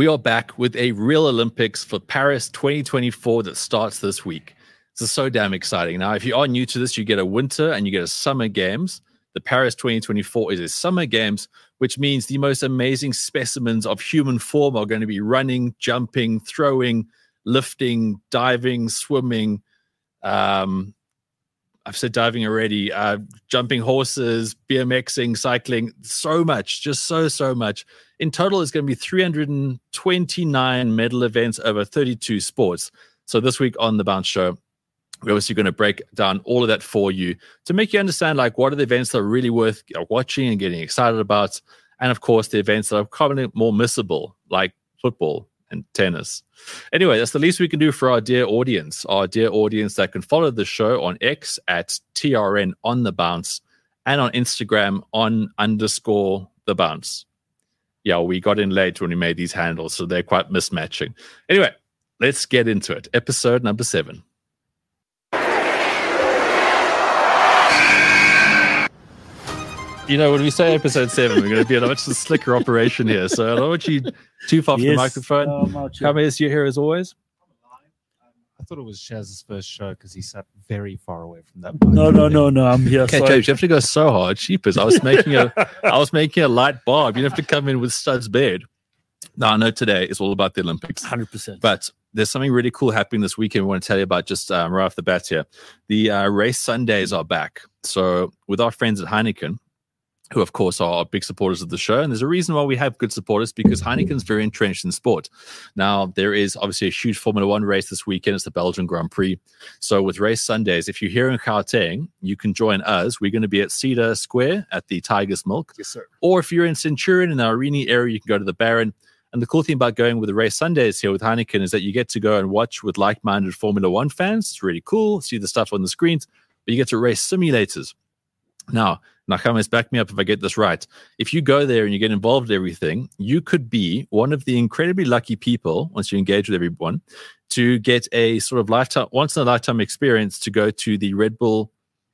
We are back with a real Olympics for Paris 2024 that starts this week. This is so damn exciting. Now, if you are new to this, you get a winter and you get a summer games. The Paris 2024 is a summer games, which means the most amazing specimens of human form are going to be running, jumping, throwing, lifting, diving, swimming. I've said diving already, jumping horses, BMXing, cycling, so much, just so much. In total, it's going to be 329 medal events over 32 sports. So this week on The Bounce Show, we're obviously going to break down all of that for you to make you understand, like, what are the events that are really worth watching and getting excited about. And of course, the events that are probably more missable, like football and tennis. Anyway, that's the least we can do for our dear audience that can follow the show on X at TRN on The Bounce and on Instagram on _The Bounce. Yeah, we got in late when we made these handles, so they're quite mismatching. Anyway, let's get into it. Episode number 7. You know, when we say episode 7, we're going to be a much slicker operation here. So I don't want you too far from the microphone. Come is you here as always. I thought it was Shaz's first show because he sat very far away from that. No, I'm here. Okay, James, you have to go so hard. Cheapers. I was making a light barb. You don't have to come in with Stud's bed. No, I know today is all about the Olympics. 100%. But there's something really cool happening this weekend we want to tell you about just right off the bat here. The race Sundays are back. So with our friends at Heineken, who, of course, are big supporters of the show. And there's a reason why we have good supporters, because Heineken's very entrenched in sport. Now, there is obviously a huge Formula One race this weekend. It's the Belgian Grand Prix. So with Race Sundays, if you're here in Gauteng, you can join us. We're going to be at Cedar Square at the Tiger's Milk. Yes, sir. Or if you're in Centurion in the Arini area, you can go to the Baron. And the cool thing about going with the Race Sundays here with Heineken is that you get to go and watch with like-minded Formula One fans. It's really cool. See the stuff on the screens. But you get to race simulators. Now, Nakamas, back me up if I get this right. If you go there and you get involved in everything, you could be one of the incredibly lucky people, once you engage with everyone, to get a sort of once-in-a-lifetime experience to go to the Red Bull.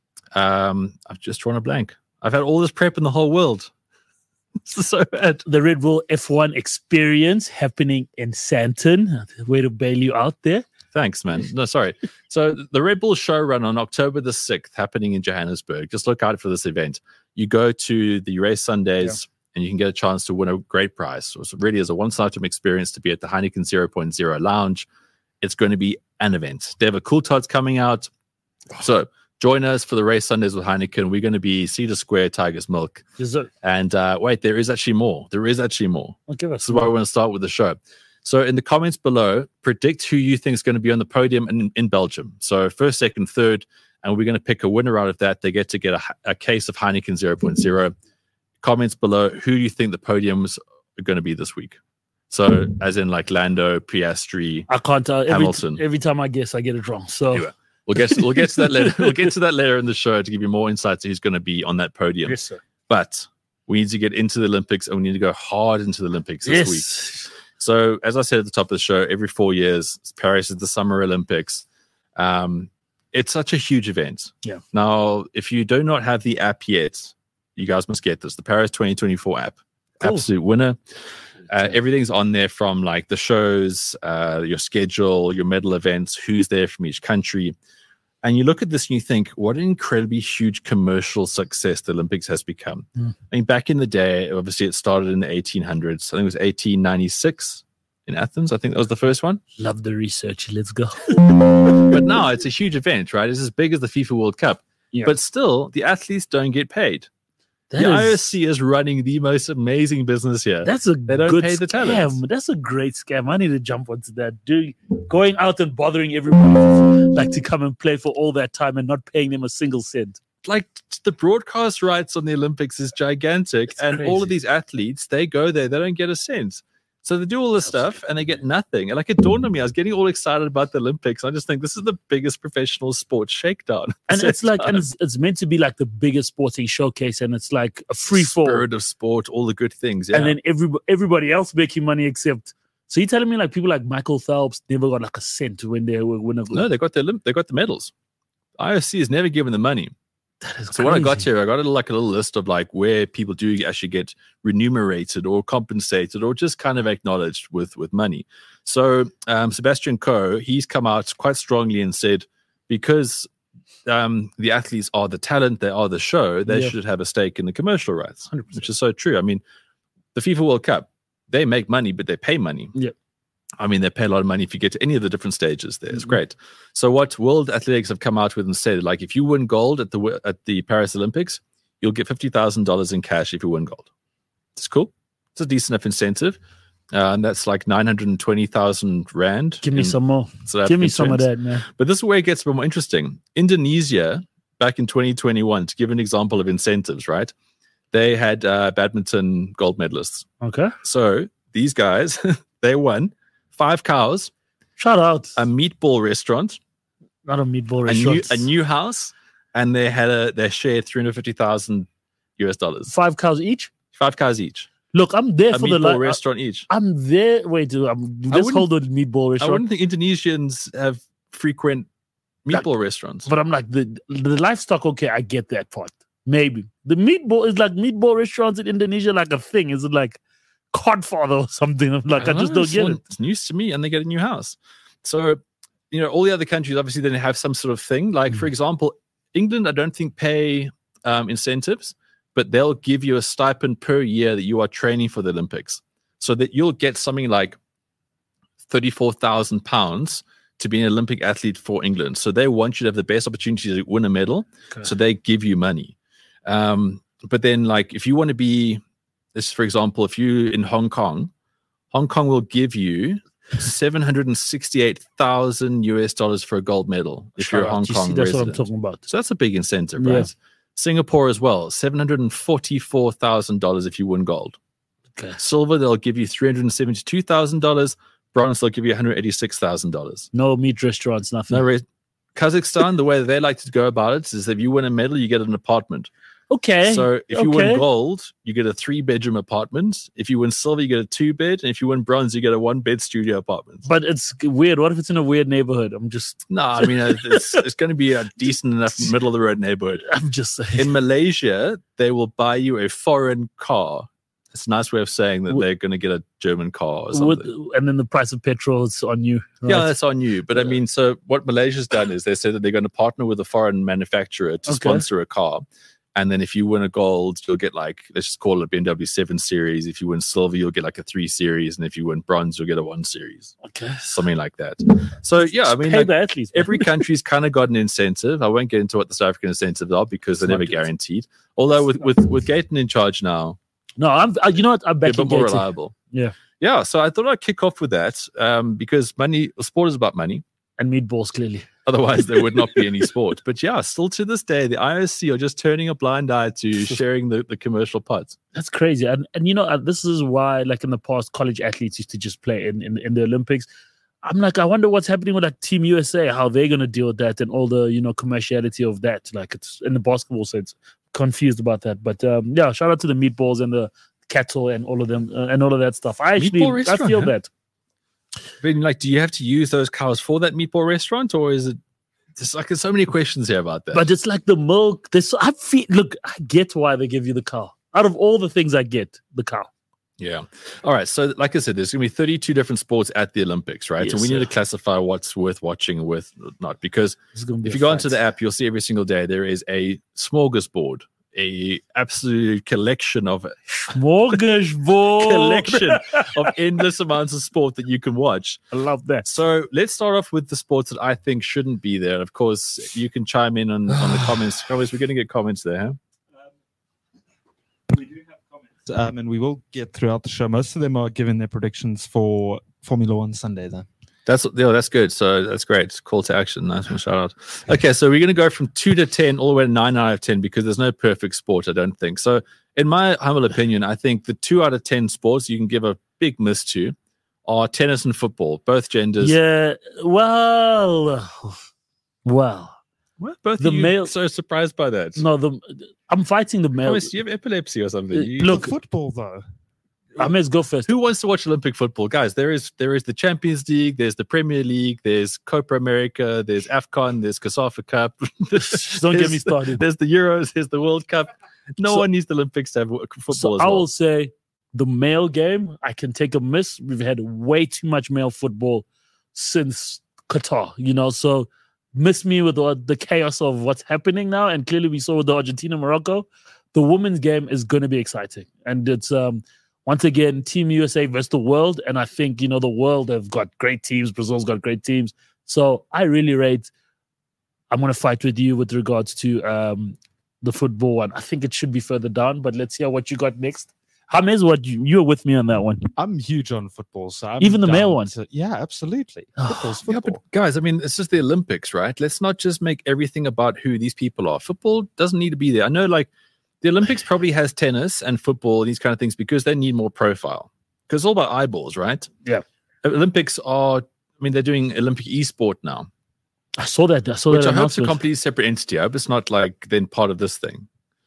I've just drawn a blank. I've had all this prep in the whole world. This is so bad. The Red Bull F1 experience happening in Sandton. Way to bail you out there. Thanks, man. No, sorry. So the Red Bull show run on October the 6th, happening in Johannesburg. Just look out for this event. You go to the Race Sundays and you can get a chance to win a great prize. So it really is a one-lifetime experience to be at the Heineken 0.0 lounge. It's going to be an event. They have a Cool Tots coming out. So join us for the Race Sundays with Heineken. We're going to be Cedar Square, Tiger's Milk. And wait, there is actually more. This is why we want to start with the show. So in the comments below, predict who you think is going to be on the podium in Belgium. So first, second, third, and we're going to pick a winner out of that. They get to get a case of Heineken 0.0. Comments below who you think the podiums are going to be this week. So as in like Lando, Piastri, I can't tell. Hamilton. Every time I guess, I get it wrong. So anyway, we'll get to that later. We'll get to that later in the show to give you more insights to who's going to be on that podium. Yes, sir. But we need to get into the Olympics, and we need to go hard into the Olympics this week. So, as I said at the top of the show, every 4 years, Paris is the Summer Olympics. It's such a huge event. Yeah. Now, if you do not have the app yet, you guys must get this. The Paris 2024 app. Cool. Absolute winner. Everything's on there, from like the shows, your schedule, your medal events, who's there from each country. And you look at this and you think, what an incredibly huge commercial success the Olympics has become. I mean, back in the day, obviously it started in the 1800s. I think it was 1896 in Athens. I think that was the first one. Love the research. Let's go. But now it's a huge event, right? It's as big as the FIFA World Cup. Yeah. But still, the athletes don't get paid. The IOC is running the most amazing business here. They don't pay the talent. That's a great scam. I need to jump onto that. Going out and bothering everybody like to come and play for all that time and not paying them a single cent. Like, the broadcast rights on the Olympics is gigantic, and crazy. All of these athletes, they go there, they don't get a cent. So they do all this stuff and they get nothing. And like, it dawned on me, I was getting all excited about the Olympics. I just think this is the biggest professional sports shakedown. And it's like, and it's meant to be like the biggest sporting showcase, and it's like a free fall. Spirit of sport, all the good things. Yeah. And then everybody else making money except. So you're telling me like people like Michael Phelps never got like a cent when they were winning? No, they got the medals. IOC has never given the money. That is So what I got crazy. here, I got a little list of like where people do actually get remunerated or compensated or just kind of acknowledged with money. So Sebastian Coe, he's come out quite strongly and said because the athletes are the talent, they are the show, they should have a stake in the commercial rights, 100%. which is so true. I mean, the FIFA World Cup, they make money, but they pay money. Yeah. I mean, they pay a lot of money if you get to any of the different stages there. It's great. So what World Athletics have come out with and said, like, if you win gold at the Paris Olympics, you'll get $50,000 in cash if you win gold. It's cool. It's a decent enough incentive. And that's like 920,000 Rand. Give me some more. Give me some of that, man. But this is where it gets a bit more interesting. Indonesia, back in 2021, to give an example of incentives, right? They had badminton gold medalists. Okay. So these guys, they won 5 cows, Shout out. a meatball restaurant, Not a meatball restaurant. a new house, and they had their share $350,000. 5 cows each. 5 cows each. Look, I'm there A for the meatball restaurant each. I'm there. Wait, let's hold on meatball I restaurant. wouldn't think Indonesians have frequent meatball restaurants. But I'm like the livestock. Okay, I get that part. Maybe the meatball is like meatball restaurants in Indonesia, like a thing. Is it like Godfather or something? I'm like, I just don't get it. It's news to me, and they get a new house. So, all the other countries obviously then have some sort of thing. Like, for example, England, I don't think pay incentives, but they'll give you a stipend per year that you are training for the Olympics, so that you'll get something like £34,000 to be an Olympic athlete for England. So they want you to have the best opportunity to win a medal. Okay. So they give you money. But then, like, if you want to be this, for example, if you in Hong Kong will give you $768,000 for a gold medal if you're a Hong Kong That's resident. what I'm talking about. So that's a big incentive, Yeah. right? Singapore as well, $744,000 if you win gold. Okay. Silver, they'll give you $372,000. Bronze, they'll give you $186,000. No meat restaurants, nothing. No, Kazakhstan, the way they like to go about it is if you win a medal, you get an apartment. Okay. So if you win gold, you get a 3-bedroom apartment. If you win silver, you get a 2-bed. And if you win bronze, you get a 1-bed studio apartment. But it's weird. What if it's in a weird neighborhood? I'm just it's going to be a decent enough middle of the road neighborhood. I'm just saying. In Malaysia, they will buy you a foreign car. It's a nice way of saying that they're going to get a German car or something. And then the price of petrol is on you. Right? Yeah, that's on you. But I mean, so what Malaysia's done is they said that they're going to partner with a foreign manufacturer to sponsor a car. And then if you win a gold, you'll get like, let's just call it a BMW 7 Series. If you win silver, you'll get like a 3 Series. And if you win bronze, you'll get a 1 Series. Okay. Something like that. So, yeah, I mean, Pay like, the athletes, man. every country's kind of got an incentive. I won't get into what the South African incentives are because they're never guaranteed. Although with Gayton in charge now, No, you know what? I'm they're a backing bit more Gator. reliable. Yeah. Yeah, so I thought I'd kick off with that because sport is about money. And meatballs, clearly. Otherwise, there would not be any sport. But yeah, still to this day, the IOC are just turning a blind eye to sharing the commercial pots. That's crazy. And this is why, like in the past, college athletes used to just play in the Olympics. I'm like, I wonder what's happening with like Team USA, how they're going to deal with that and all the, commerciality of that. Like it's in the basketball sense, confused about that. But yeah, shout out to the meatballs and the cattle and all of them and all of that stuff. I feel that. But like, do you have to use those cows for that meatball restaurant, or is it just like there's so many questions here about that? But it's like the milk. I get why they give you the cow. Out of all the things I get, the cow. Yeah. All right. So, like I said, there's going to be 32 different sports at the Olympics, right? Yes, so we need to classify what's worth watching and worth not. Because if you go onto the app, you'll see every single day there is a smorgasbord, a absolute collection of endless amounts of sport that you can watch. I love that. So let's start off with the sports that I think shouldn't be there. Of course, you can chime in on the comments. We're going to get comments there, huh? We do have comments, and we will get throughout the show. Most of them are giving their predictions for Formula One Sunday, though. That's good. So that's great. Call to action. Nice one. Shout out. Okay, so we're going to go from 2 to 10 all the way to 9 out of 10 because there's no perfect sport, I don't think. So in my humble opinion, I think the 2 out of 10 sports you can give a big miss to are tennis and football, both genders. Yeah. Well. Well, both the of you male. So surprised by that. No, I'm fighting the male. Thomas, do you have epilepsy or something? Look, football though. Ahmed, go first. Who wants to watch Olympic football, guys? There is the Champions League, there's the Premier League, there's Copa America, there's AFCON, there's COSAFA Cup. Don't get me started. There's the Euros, there's the World Cup. No one needs the Olympics to have football So as well. I will say the male game, I can take a miss. We've had way too much male football since Qatar, so miss me with the chaos of what's happening now. And clearly we saw with the Argentina-Morocco, the women's game is going to be exciting. And it's, once again, Team USA versus the world. And I think, the world have got great teams. Brazil's got great teams. So I really rate, I'm going to fight with you with regards to the football one. I think it should be further down, but let's hear what you got next. James, what you're with me on that one. I'm huge on football, so I'm even the down male one. Yeah, absolutely. Football's football. Yeah, but guys, I mean, it's just the Olympics, right? Let's not just make everything about who these people are. Football doesn't need to be there. I know, like, the Olympics probably has tennis and football and these kind of things because they need more profile. Because it's all about eyeballs, right? Yeah. Olympics are, they're doing Olympic esport now. I saw that. Which I hope is a completely separate entity. I hope it's not like then part of this thing.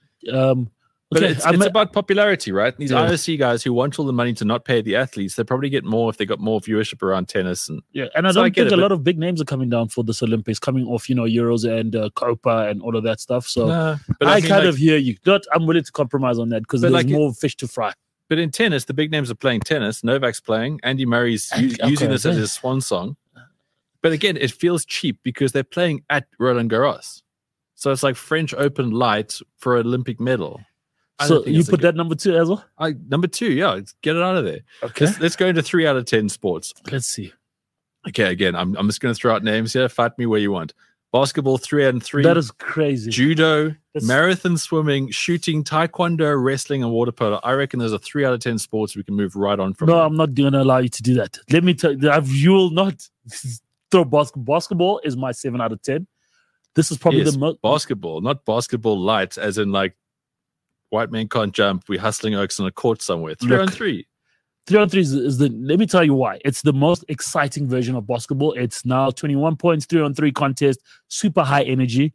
But it's about popularity, right? These IOC guys who want all the money to not pay the athletes, they probably get more if they got more viewership around tennis. And I don't think a lot of big names are coming down for this Olympics, coming off, Euros and Copa and all of that stuff. So but I kind of hear you. I'm willing to compromise on that because there's more fish to fry. But in tennis, the big names are playing tennis. Novak's playing. Andy Murray's using this as his swan song. But again, it feels cheap because they're playing at Roland Garros. So it's like French Open light for an Olympic medal. So you put that number 2 as well? Number 2, yeah. Get it out of there. Okay. Let's go into 3 out of 10 sports. Let's see. Okay, again, I'm just going to throw out names here. Fight me where you want. Basketball, 3 out of 3. That is crazy. Judo, marathon swimming, shooting, taekwondo, wrestling, and water polo. I reckon there's a 3 out of 10 sports we can move right on from. No, I'm not going to allow you to do that. Let me tell you, you will not throw basketball. Basketball is my 7 out of 10. This is probably the most. Basketball, not basketball light, as in like white men can't jump. We're hustling oaks on a court somewhere. 3 on 3. 3 on 3 is the. Let me tell you why. It's the most exciting version of basketball. It's now 21 points, 3 on 3 contest, super high energy,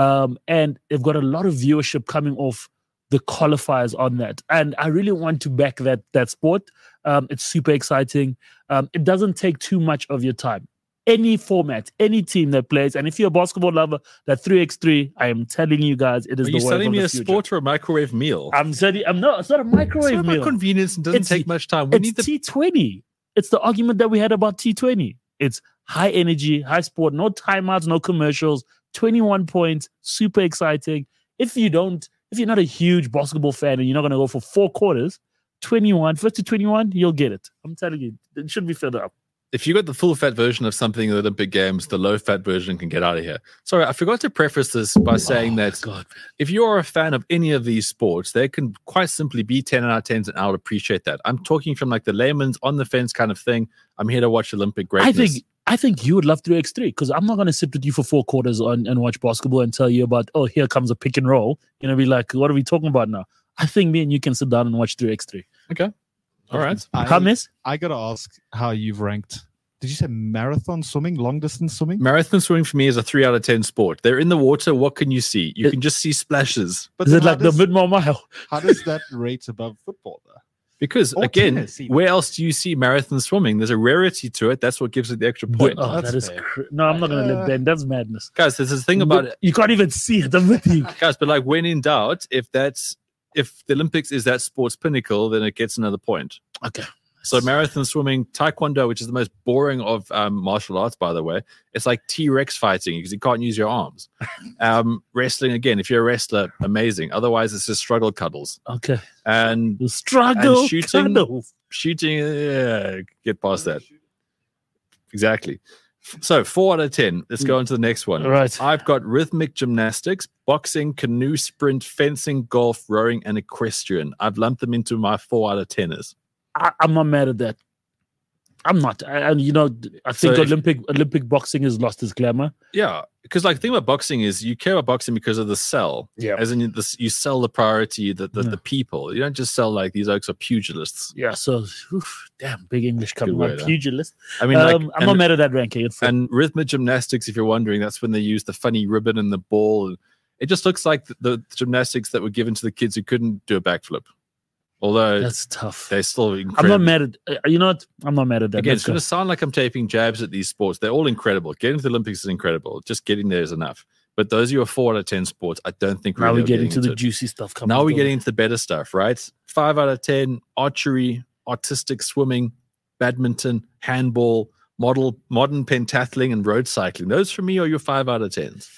and they've got a lot of viewership coming off the qualifiers on that. And I really want to back that sport. It's super exciting. It doesn't take too much of your time. Any format, any team that plays, and if you're a basketball lover, that 3x3, I am telling you guys, it is the way of the future. Are you selling me a sport or a microwave meal? I'm telling you, it's not a microwave meal. It's about convenience and doesn't take much time. It's T20. It's the argument that we had about T20. It's high energy, high sport, no timeouts, no commercials, 21 points, super exciting. If you're not a huge basketball fan and you're not going to go for 4 quarters, 21, first to 21, you'll get it. I'm telling you, it should be further up. If you got the full fat version of something in the Olympic Games, the low fat version can get out of here. Sorry, I forgot to preface this by saying that if you're a fan of any of these sports, they can quite simply be 10 out of 10s, and I'll appreciate that. I'm talking from like the layman's on the fence kind of thing. I'm here to watch Olympic greatness. I think you would love 3x3 because I'm not going to sit with you for 4 quarters and watch basketball and tell you about, here comes a pick and roll. Be like, what are we talking about now? I think me and you can sit down and watch 3x3. Okay. All right. I got to ask how you've ranked. Did you say marathon swimming, long distance swimming? Marathon swimming for me is a 3 out of 10 sport. They're in the water. What can you see? You can just see splashes. But is it like the mid-mile? How does that rate above football, though? Because, again, where else do you see marathon swimming? There's a rarity to it. That's what gives it the extra point. No, I'm not going to let Ben. That's madness. Guys, there's this thing about it. You can't even see it. I'm with you. Guys, but like when in doubt, if the Olympics is that sport's pinnacle, then it gets another point. Okay. So marathon swimming, taekwondo, which is the most boring of martial arts, by the way. It's like T-Rex fighting because you can't use your arms. Wrestling, again, if you're a wrestler, amazing. Otherwise, it's just struggle cuddles. Okay. And struggle cuddles. Shooting, get past that. Exactly. So 4 out of 10. Let's go on to the next one. All right. I've got rhythmic gymnastics, boxing, canoe sprint, fencing, golf, rowing, and equestrian. I've lumped them into my 4 out of 10ers. I'm not mad at that. I'm not. I think Olympic boxing has lost its glamour. Yeah, because like the thing about boxing is you care about boxing because of the sell. Yeah. As in you sell the priority, the people. You don't just sell like these oaks are pugilists. Yeah, so damn big English coming out. Pugilist. I mean, I'm not mad at that ranking. And rhythmic gymnastics, if you're wondering, that's when they use the funny ribbon and the ball. It just looks like the gymnastics that were given to the kids who couldn't do a backflip. Although That's tough. they're still I'm incredible. not mad at. You know what? I'm not mad at that. Again, Let's it's going go. to sound like I'm taping jabs at these sports. They're all incredible. Getting to the Olympics is incredible. Just getting there is enough. But those of you are 4 out of 10 sports, I don't think Now really we are get into the it. juicy stuff. Now we're getting into the better stuff, right? 5 out of 10, archery, artistic swimming, badminton, handball, modern pentathlon, and road cycling. Those for me are your 5 out of 10s.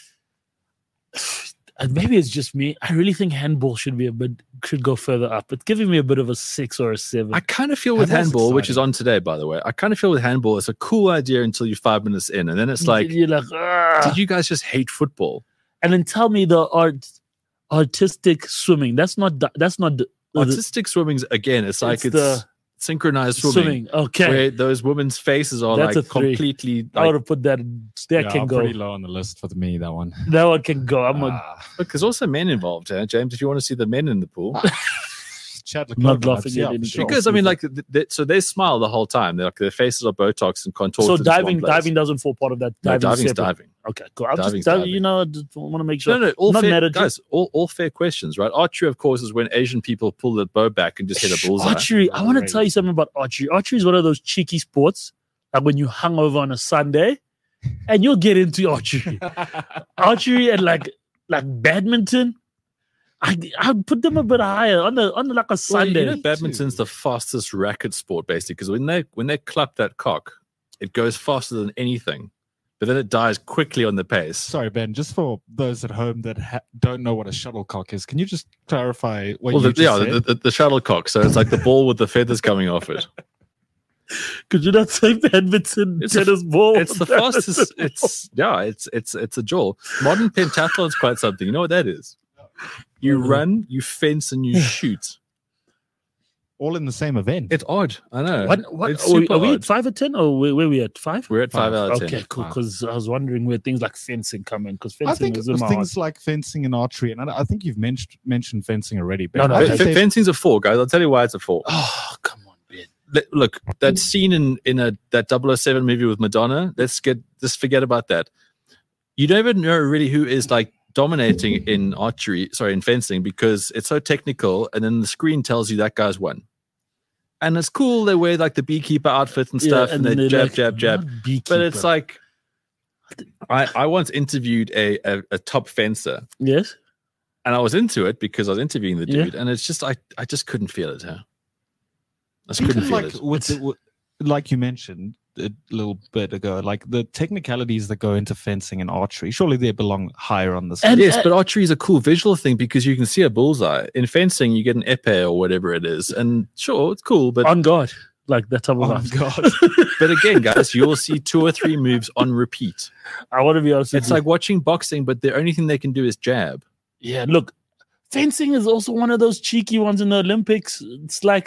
And maybe it's just me. I really think handball should go further up. It's giving me a bit of a 6 or a 7. I kind of feel with Handball's handball, which is exciting. on today, by the way, I kind of feel with handball, it's a cool idea until you're 5 minutes in. And then it's like, you're like, "Ugh." did you guys just hate football? And then tell me the artistic swimming. That's not Artistic swimming's, again, it's like it's it's the synchronized swimming. Okay. Where those women's faces are That's a like 3. completely I would like, have put that. That can go. Pretty low on the list for me, that one. That one can go. I'm a, look, there's also men involved, James, if you want to see the men in the pool. Chad Not Leclerc, laughing yeah, at anything. sure. Because I mean, like, so they smile the whole time. They're like their faces are Botox and contorted. so into one diving place. doesn't fall part of that. No, diving's separate. diving. Okay, cool. I'll Diving's just diving. you know, I just want to make sure. No, all Not fair, mad at you. guys. All fair questions, right? Archery, of course, is when Asian people pull the bow back and just hit a bullseye. Archery. I want to tell you something about archery. Archery is one of those cheeky sports, like when you hung over on a Sunday, and you'll get into archery. Archery and like badminton. I'd put them a bit higher on the like a Well, Sunday. you know, badminton's the fastest racket sport, basically, because when they clap that cock, it goes faster than anything, but then it dies quickly on the pace. Sorry, Ben, just for those at home that don't know what a shuttlecock is, can you just clarify what Well, you just said? the shuttlecock. So it's like the ball with the feathers coming off it. Could you not say badminton, It's a- tennis ball? It's the fastest. It's a jaw. Modern pentathlon is quite something. You know what that is? You run, you fence, and you shoot. All in the same event. It's odd. I know. What It's are we, super are we odd. at 5 or 10 or where we at 5? We're at 5 out of 10. Okay, cool. Wow. Because I was wondering where things like fencing come in. Because I fencing think is it in was my things like fencing and archery, and I think you've mentioned fencing already. Ben. No, no, I okay. would say- Fencing's a 4, guys. I'll tell you why it's a 4. Oh, come on, Ben. Look, that scene in that 007 movie with Madonna, just forget about that. You don't even know really who is like dominating in fencing, because it's so technical, and then the screen tells you that guy's won. And it's cool, they wear like the beekeeper outfit and stuff, and they then jab, they're jab. not beekeeper. But it's like, I once interviewed a top fencer, Yes. and I was into it because I was interviewing the Yeah. dude, and it's just I just couldn't feel it. I just Even couldn't feel like it. like you mentioned a little bit ago, like the technicalities that go into fencing and archery, surely they belong higher on the scale. And- Yes, but archery is a cool visual thing because you can see a bullseye. In fencing, you get an épée or whatever it is, and sure, it's cool, but On guard. Like that type of Oh, vibe. God. but again, guys, you'll see 2 or 3 moves on repeat. I want to be honest with It's you. like watching boxing, but the only thing they can do is jab. Yeah, look, fencing is also one of those cheeky ones in the Olympics. It's like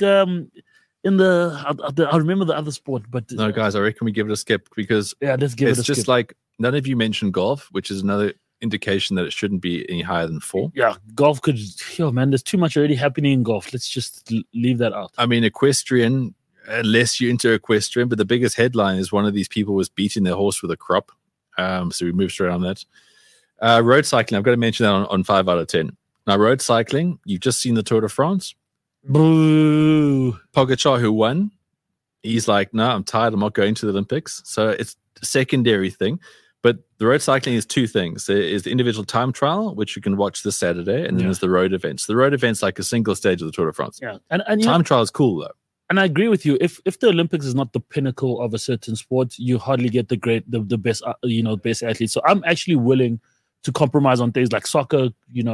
I remember the other sport, but No, guys, I reckon we give it a skip because yeah, let's give it's it a just skip. like none of you mentioned golf, which is another indication that it shouldn't be any higher than 4. Yeah, golf could. Yo, man, there's too much already happening in golf. Let's just leave that out. I mean, equestrian, unless you're into equestrian, but the biggest headline is one of these people was beating their horse with a crop. So we moved straight on that. Road cycling, I've got to mention that on 5 out of 10. Now, road cycling, you've just seen the Tour de France. Boo. Pogacar, who won, he's like, no, I'm tired. I'm not going to the Olympics. So it's a secondary thing. But the road cycling is 2 things. There is the individual time trial, which you can watch this Saturday, and then there's the road events. The road event's like a single stage of the Tour de France. Yeah, and you know, Time trial is cool, though. and I agree with you. If the Olympics is not the pinnacle of a certain sport, you hardly get the best best athletes. So I'm actually willing to compromise on things like soccer,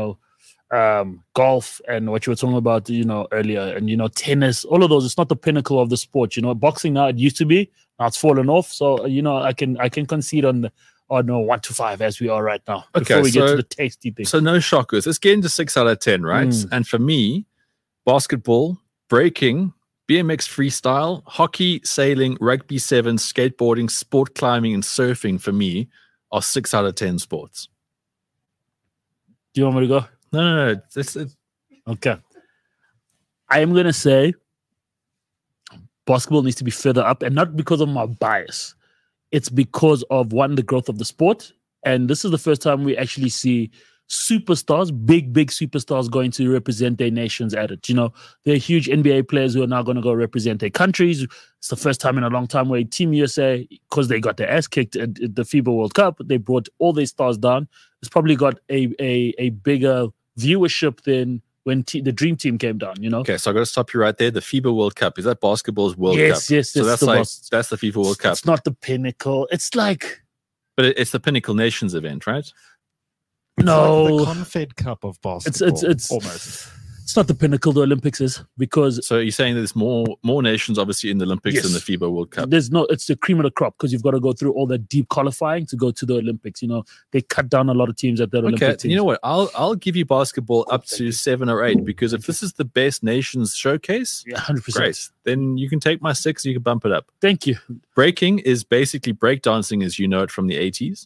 golf, and what you were talking about, earlier, and tennis. All of those. It's not the pinnacle of the sport. Boxing now, it used to be. Now it's fallen off. So I can concede on the 1 to 5 as we are right now. Okay, Before we get so- to the tasty thing. So no shockers. Let's get into 6 out of 10, right? Mm. And for me, basketball, breaking, BMX freestyle, hockey, sailing, rugby 7, skateboarding, sport climbing, and surfing for me are 6 out of 10 sports. Do you want me to go? No. It's Okay. I am going to say basketball needs to be further up, and not because of my bias. It's because of, one, the growth of the sport. And this is the first time we actually see superstars, big superstars going to represent their nations at it. You know, there are huge NBA players who are now going to go represent their countries. It's the first time in a long time where Team USA, because they got their ass kicked at the FIBA World Cup, they brought all their stars down. It's probably got a bigger viewership than when the Dream Team came down, you know? Okay, so I got to stop you right there. The FIBA World Cup, is that basketball's World Cup? Yes, so that's the FIFA World Cup. It's not the pinnacle. It's like... But it's the Pinnacle Nations event, right? No. It's like the Confed Cup of basketball. It's almost. It's not the pinnacle the Olympics is, because... So you're saying there's more nations, obviously, in the Olympics than the FIBA World Cup? It's the cream of the crop, because you've got to go through all that deep qualifying to go to the Olympics. You know, they cut down a lot of teams at that Olympic teams. You know what? I'll give you basketball up to 7 or 8, because if this is the best nations showcase, yeah, 100%. Great. Then you can take my 6 and you can bump it up. Thank you. Breaking is basically breakdancing as you know it from the 80s.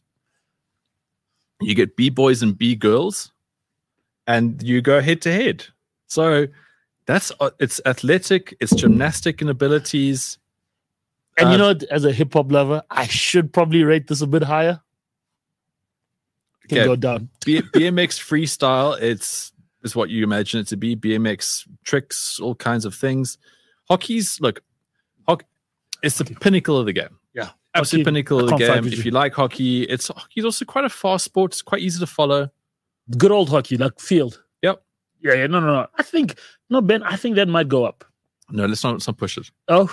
You get B-boys and B-girls, and you go head-to-head. So it's athletic, it's gymnastic in abilities. And you know what, as a hip-hop lover, I should probably rate this a bit higher. Can go down. BMX freestyle, it's what you imagine it to be. BMX tricks, all kinds of things. Hockey, it's the pinnacle of the game. Yeah. Absolute pinnacle of the game. If you like hockey's also quite a fast sport. It's quite easy to follow. Good old hockey, like field. Yep. Yeah, no. Ben, I think that might go up. No, let's not push it. Oh.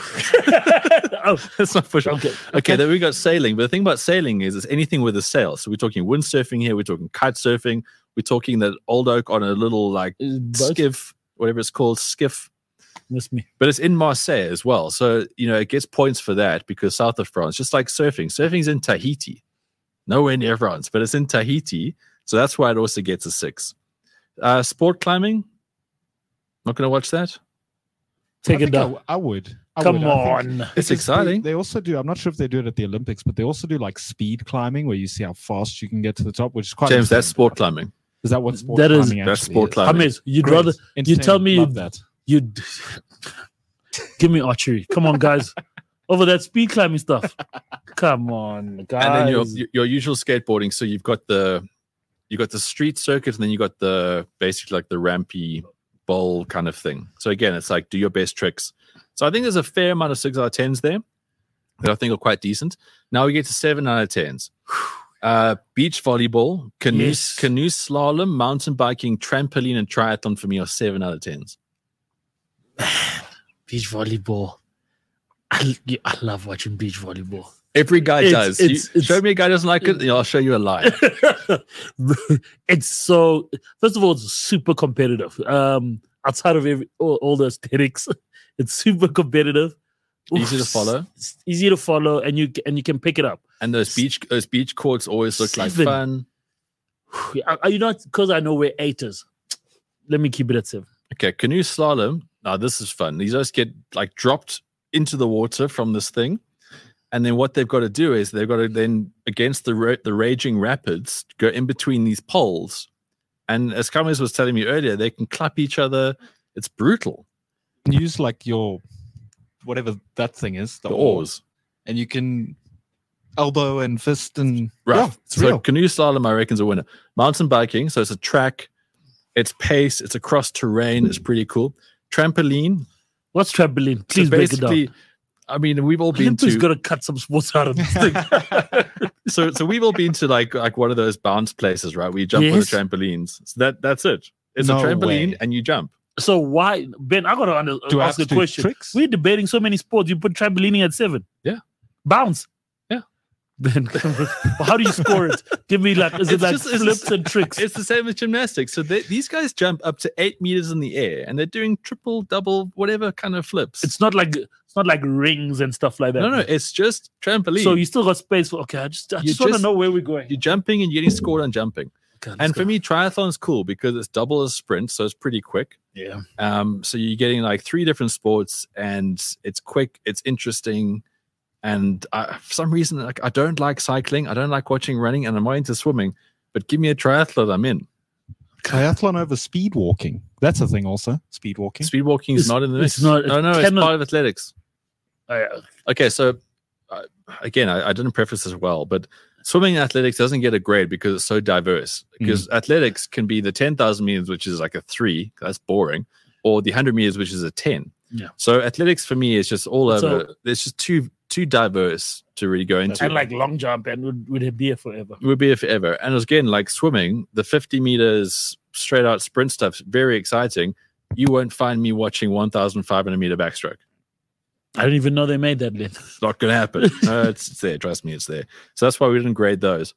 Let's not push it. Okay, then we got sailing. But the thing about sailing is it's anything with a sail. So we're talking windsurfing here, we're talking kite surfing, we're talking that old oak on a little skiff, whatever it's called, skiff. Miss me. But it's in Marseille as well. So, it gets points for that because south of France, just like surfing. Surfing's in Tahiti. Nowhere near France, but it's in Tahiti. So that's why it also gets a 6. Sport climbing. Not going to watch that. Take it down. I would. Come on. It's exciting. They also do, I'm not sure if they do it at the Olympics, but they also do like speed climbing where you see how fast you can get to the top, which is quite James, that's sport climbing. Is that what sport climbing is? That's sport climbing. Hamis, you tell me that. You'd give me archery. Come on, guys. Over that speed climbing stuff. Come on, guys. And then your usual skateboarding. So you've got the street circuit, and then you got the basically like the rampy bowl kind of thing. So again, it's like do your best tricks. So I think there's a fair amount of 6 out of 10s there that I think are quite decent. Now we get to 7 out of 10s. Beach volleyball, canoe slalom, mountain biking, trampoline, and triathlon for me are 7 out of 10s. Beach volleyball. I love watching beach volleyball. Every guy does. Show me a guy who doesn't like it, and I'll show you a lie. It's so. First of all, it's super competitive. Outside of all the aesthetics, it's super competitive. Easy to follow. It's easy to follow, and you can pick it up. And those beach courts always look like fun. You know, because I know we're 8ers. Let me keep it at 7. Okay, canoe slalom. Now this is fun. These guys get like dropped into the water from this thing, and then what they've got to do is they've got to then against the raging rapids go in between these poles. And as Kamis was telling me earlier, they can clap each other. It's brutal. Use like your whatever that thing is, the oars, and you can elbow and fist and rough. Yeah, so real. Canoe slalom, I reckon, is a winner. Mountain biking, so it's a track, it's pace, it's across terrain, it's pretty cool. Trampoline. What's trampoline? Please break it down. I mean, we've all been to. Who's gonna cut some sports out of this thing? so we've all been to like one of those bounce places, right? Where you jump on the trampolines. So that's it. It's a trampoline and you jump. So why, Ben? I gotta ask a question. Tricks? We're debating so many sports. You put trampolining at 7. Yeah. Bounce. Yeah. Ben, how do you score it? Give me like, is it like flips and tricks? It's the same as gymnastics. So these guys jump up to 8 meters in the air, and they're doing triple, double, whatever kind of flips. It's not like rings and stuff like that. No, it's just trampoline. So you still got space for. Okay, I just want to know where we're going. You're jumping and you're getting scored on jumping. Okay, and for me, triathlon's cool because it's double a sprint, so it's pretty quick. Yeah. So you're getting like 3 different sports, and it's quick, it's interesting. And for some reason, like I don't like cycling, I don't like watching running, and I'm not into swimming. But give me a triathlon, I'm in. Triathlon over speed walking. That's a thing also. Speed walking. Speed walking is not in the mix. It's not. No, it's part of athletics. Oh, yeah. Okay, so again, I didn't preface this well, but Swimming and athletics doesn't get a grade because it's so diverse. Because athletics can be the 10,000 meters, which is like a 3, that's boring, or the 100 meters, which is a 10. Yeah. So athletics for me is just all over. It's just too diverse to really go into. And like long jump, and would be here forever. It would be here forever. And again, like swimming, the 50 meters straight out sprint stuff, very exciting. You won't find me watching 1,500 meter backstroke. I don't even know they made that, Lynn. It's not going to happen. It's there. Trust me, it's there. So that's why we didn't grade those.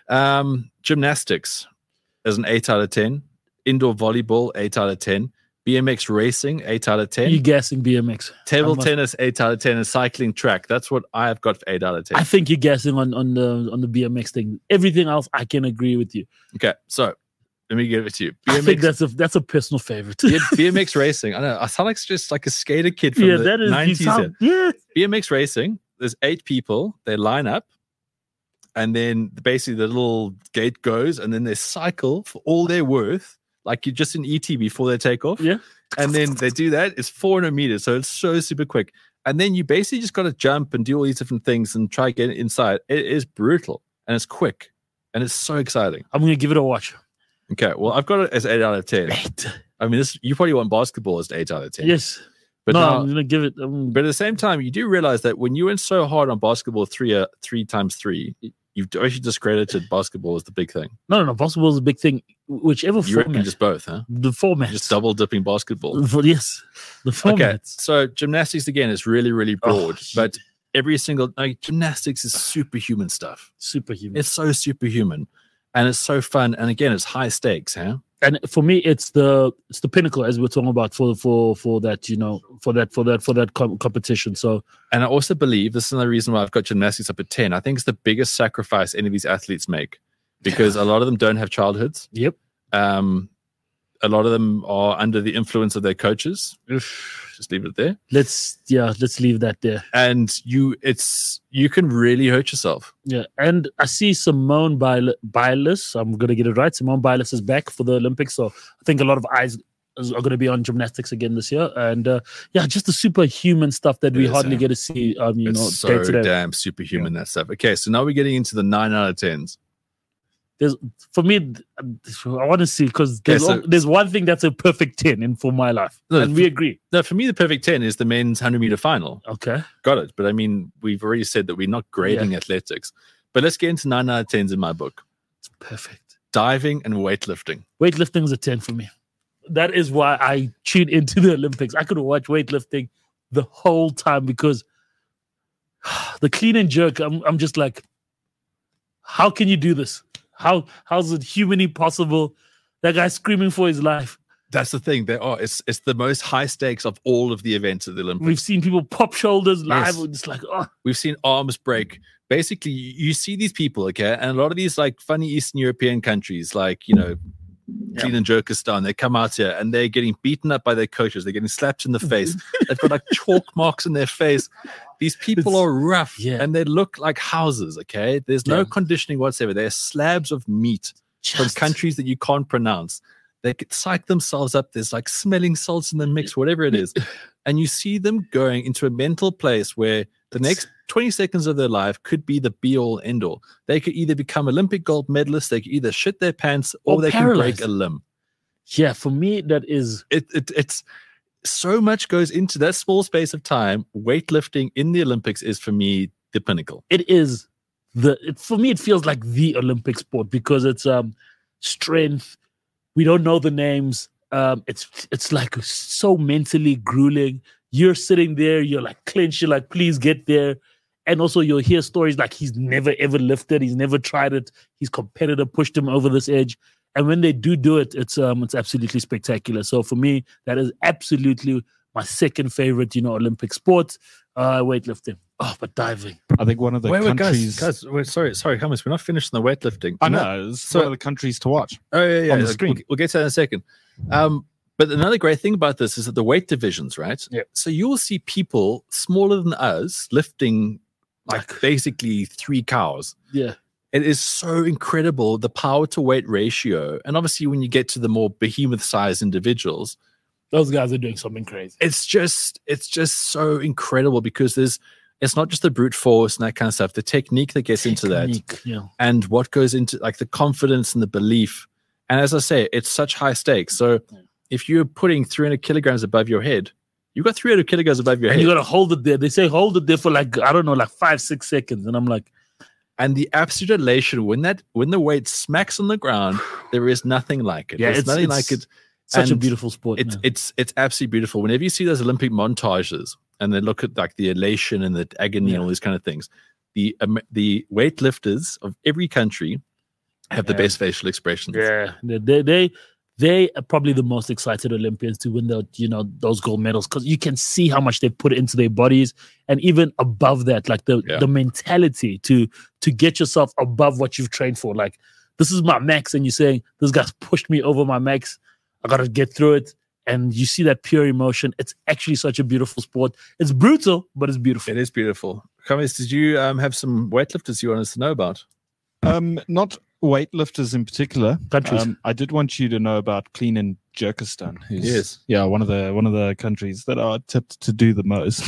Gymnastics is an 8 out of 10. Indoor volleyball, 8 out of 10. BMX racing, 8 out of 10. You guessing BMX? Table tennis, 8 out of 10. And cycling track, that's what I have got for 8 out of 10. I think you're guessing on the BMX thing. Everything else, I can agree with you. Okay, so let me give it to you. BMX, I think that's a personal favorite. BMX racing. I know. I sound like just like a skater kid from the 90s. Yeah. BMX racing, there's 8 people. They line up. And then basically the little gate goes. And then they cycle for all they're worth. Like you're just in ET before they take off. Yeah. And then they do that. It's 400 meters. So it's so super quick. And then you basically just got to jump and do all these different things and try to get inside. It is brutal. And it's quick. And it's so exciting. I'm going to give it a watch. Okay, well, I've got it as 8 out of 10. 8. I mean, you probably want basketball as 8 out of 10. Yes. But no, now, I'm going to give it. But at the same time, you do realize that when you went so hard on basketball 3 times 3, you've actually discredited basketball as the big thing. No. Basketball is a big thing. Whichever you format. reckon just both, huh? The format. Just double dipping basketball. Yes. The format. Okay, so gymnastics, again, is really, really broad. But every single gymnastics is superhuman stuff. Superhuman. It's so superhuman. And it's so fun. And again, it's high stakes, huh? And for me, it's the pinnacle, as we're talking about for that, for that competition. So, and I also believe this is another reason why I've got gymnastics up at 10. I think it's the biggest sacrifice any of these athletes make because a lot of them don't have childhoods. Yep. A lot of them are under the influence of their coaches. Just leave it there. Let's leave that there. And you can really hurt yourself. Yeah, and I see Simone Biles. I'm gonna get it right. Simone Biles is back for the Olympics, so I think a lot of eyes are going to be on gymnastics again this year. And just the superhuman stuff that we hardly get to see. It's so day to day. Damn superhuman that stuff. Okay, so now we're getting into the 9 out of 10s. For me, I want to see because there's one thing that's a perfect 10 in for my life, and we agree. No, for me, the perfect 10 is the men's 100-meter final. Okay, got it. But I mean, we've already said that we're not grading athletics. But let's get into 9 out of 10s in my book. It's perfect. Diving and weightlifting. Weightlifting is a 10 for me. That is why I tune into the Olympics. I could watch weightlifting the whole time because the clean and jerk. I'm just like, how can you do this? How's it humanly possible? That guy's screaming for his life. That's the thing. It's the most high stakes of all of the events of the Olympics. We've seen people pop shoulders live. Yes. It's like, We've seen arms break. Basically, you see these people, okay, and a lot of these like funny Eastern European countries, like clean and Jerkistan, they come out here and they're getting beaten up by their coaches. They're getting slapped in the face. They've got like chalk marks in their face. These people are rough and they look like houses, okay? There's no conditioning whatsoever. They're slabs of meat from countries that you can't pronounce. They could psych themselves up. There's like smelling salts in the mix, whatever it is. And you see them going into a mental place where the next 20 seconds of their life could be the be-all, end-all. They could either become Olympic gold medalists, they could either shit their pants, or they can break a limb. Yeah, for me, that is... It's so much goes into that small space of time. Weightlifting in the Olympics is, for me, the pinnacle. It is. For me, it feels like the Olympic sport because it's strength. We don't know the names. It's like so mentally grueling. You're sitting there, you're like clenched, you're like, please get there. And also you'll hear stories like he's never ever lifted, he's never tried it, his competitor pushed him over this edge. And when they do it, it's absolutely spectacular. So for me, that is absolutely my second favorite, Olympic sport, weightlifting. Oh, but diving. I think one of the countries... Guys, sorry, Hummus, we're not finished on the weightlifting. I know, it's one of the countries to watch. Oh, yeah. On the screen. We'll get to that in a second. But another great thing about this is that the weight divisions, right? Yeah. So you'll see people smaller than us lifting like basically 3 cows. Yeah. It is so incredible, the power to weight ratio. And obviously when you get to the more behemoth sized individuals, those guys are doing something crazy. It's just so incredible because there's it's not just the brute force and that kind of stuff. The technique that gets into that, Yeah. and what goes into like the confidence and the belief. And as I say, it's such high stakes. So if you're putting 300 kilograms above your head, you've got 300 kilograms above your And head. you got to hold it there. They say hold it there for like, I don't know, like 5-6 seconds. And I'm like, and the absolute elation when the weight smacks on the ground, there is nothing like it. Yeah, There's nothing like it. Such a And beautiful sport. It's absolutely beautiful. Whenever you see those Olympic montages and they look at like the elation and the agony and all these kind of things, the weightlifters of every country have the best facial expressions. Yeah, they are probably the most excited Olympians to win those gold medals, because you can see how much they put into their bodies, and even above that, like the mentality to get yourself above what you've trained for. Like, this is my max, and you're saying this guy's pushed me over my max. I got to get through it. And you see that pure emotion. It's actually such a beautiful sport. It's brutal, but it's beautiful. It is beautiful. Kamis, did you have some weightlifters you want us to know about? Not weightlifters in particular. Countries. I did want you to know about Clean and Jerkistan. Yes. Yeah, one of the countries that are tipped to do the most.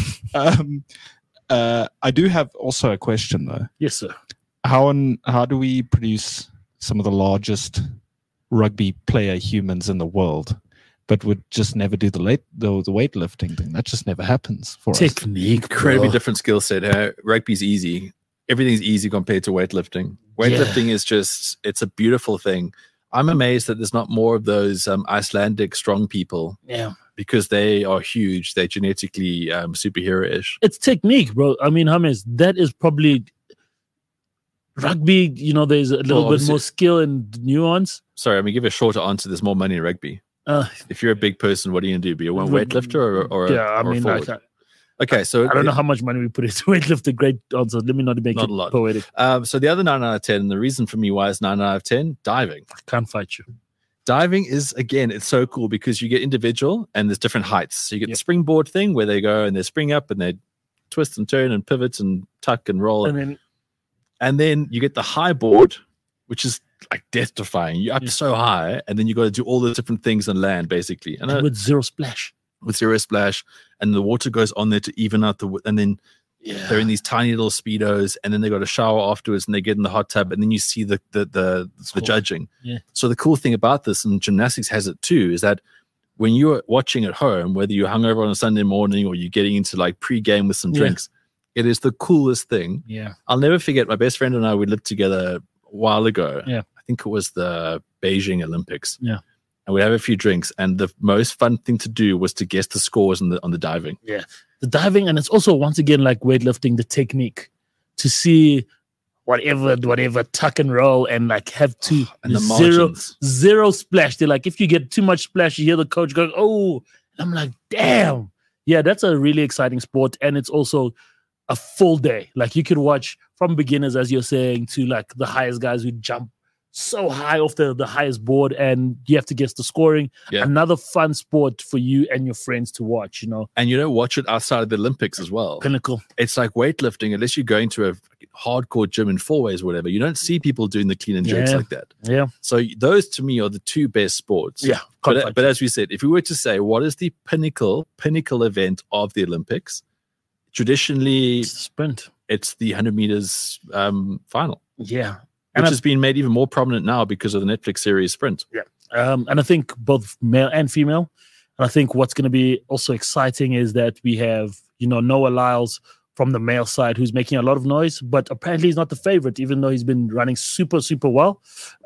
I do have also a question though. Yes, sir. How do we produce some of the largest rugby player humans in the world, but would just never do the weightlifting thing? That just never happens for us. Technique, Incredibly different skill set. Rugby's easy. Everything's easy compared to weightlifting. Weightlifting is just, it's a beautiful thing. I'm amazed that there's not more of those Icelandic strong people. Yeah. Because they are huge. They're genetically superhero-ish. It's technique, bro. I mean, James, that is probably rugby. There's a little bit more skill and nuance. Sorry, I'm going to give a shorter answer. There's more money in rugby. If you're a big person, what are you going to do? Be a weightlifter or a forward? Okay, so I don't know how much money we put into weightlifting. Great answer. Let me not make it poetic. So the other 9 out of 10, and the reason for me why it's 9 out of 10, diving. I can't fight you. Diving is, again, it's so cool because you get individual and there's different heights. So you get the springboard thing where they go and they spring up and they twist and turn and pivot and tuck and roll. And then you get the high board, which is like death-defying. You're up so high, and then you got to do all the different things on land, basically. And with zero splash. With zero splash, and the water goes on there to even out and then they're in these tiny little speedos, and then they got a shower afterwards, and they get in the hot tub, and then you see the judging. Yeah. So the cool thing about this, and gymnastics has it too, is that when you're watching at home, whether you're hungover on a Sunday morning or you're getting into like pre-game with some drinks, it is the coolest thing. Yeah. I'll never forget, my best friend and I, we lived together a while ago. Yeah. I think it was the Beijing Olympics. Yeah. And we'd have a few drinks, and the most fun thing to do was to guess the scores on the diving. Yeah. The diving, and it's also, once again, like weightlifting, the technique to see whatever tuck and roll and like have to and the zero splash. They're like, if you get too much splash, you hear the coach going, oh, and I'm like, damn. Yeah, that's a really exciting sport. And it's also a full day. Like, you could watch from beginners, as you're saying, to like the highest guys who jump so high off the highest board, and you have to guess the scoring. Yeah. Another fun sport for you and your friends to watch, And you don't watch it outside of the Olympics as well. Pinnacle. It's like weightlifting, unless you're going to a hardcore gym in 4 ways or whatever, you don't see people doing the clean and jerks like that. Yeah. So those to me are the two best sports. Yeah. But as we said, if we were to say what is the pinnacle event of the Olympics, traditionally it's the sprint. It's the 100 meters final. Yeah. Which has been made even more prominent now because of the Netflix series Sprint. Yeah. And I think both male and female. And I think what's going to be also exciting is that we have, Noah Lyles from the male side, who's making a lot of noise, but apparently he's not the favorite, even though he's been running super, super well.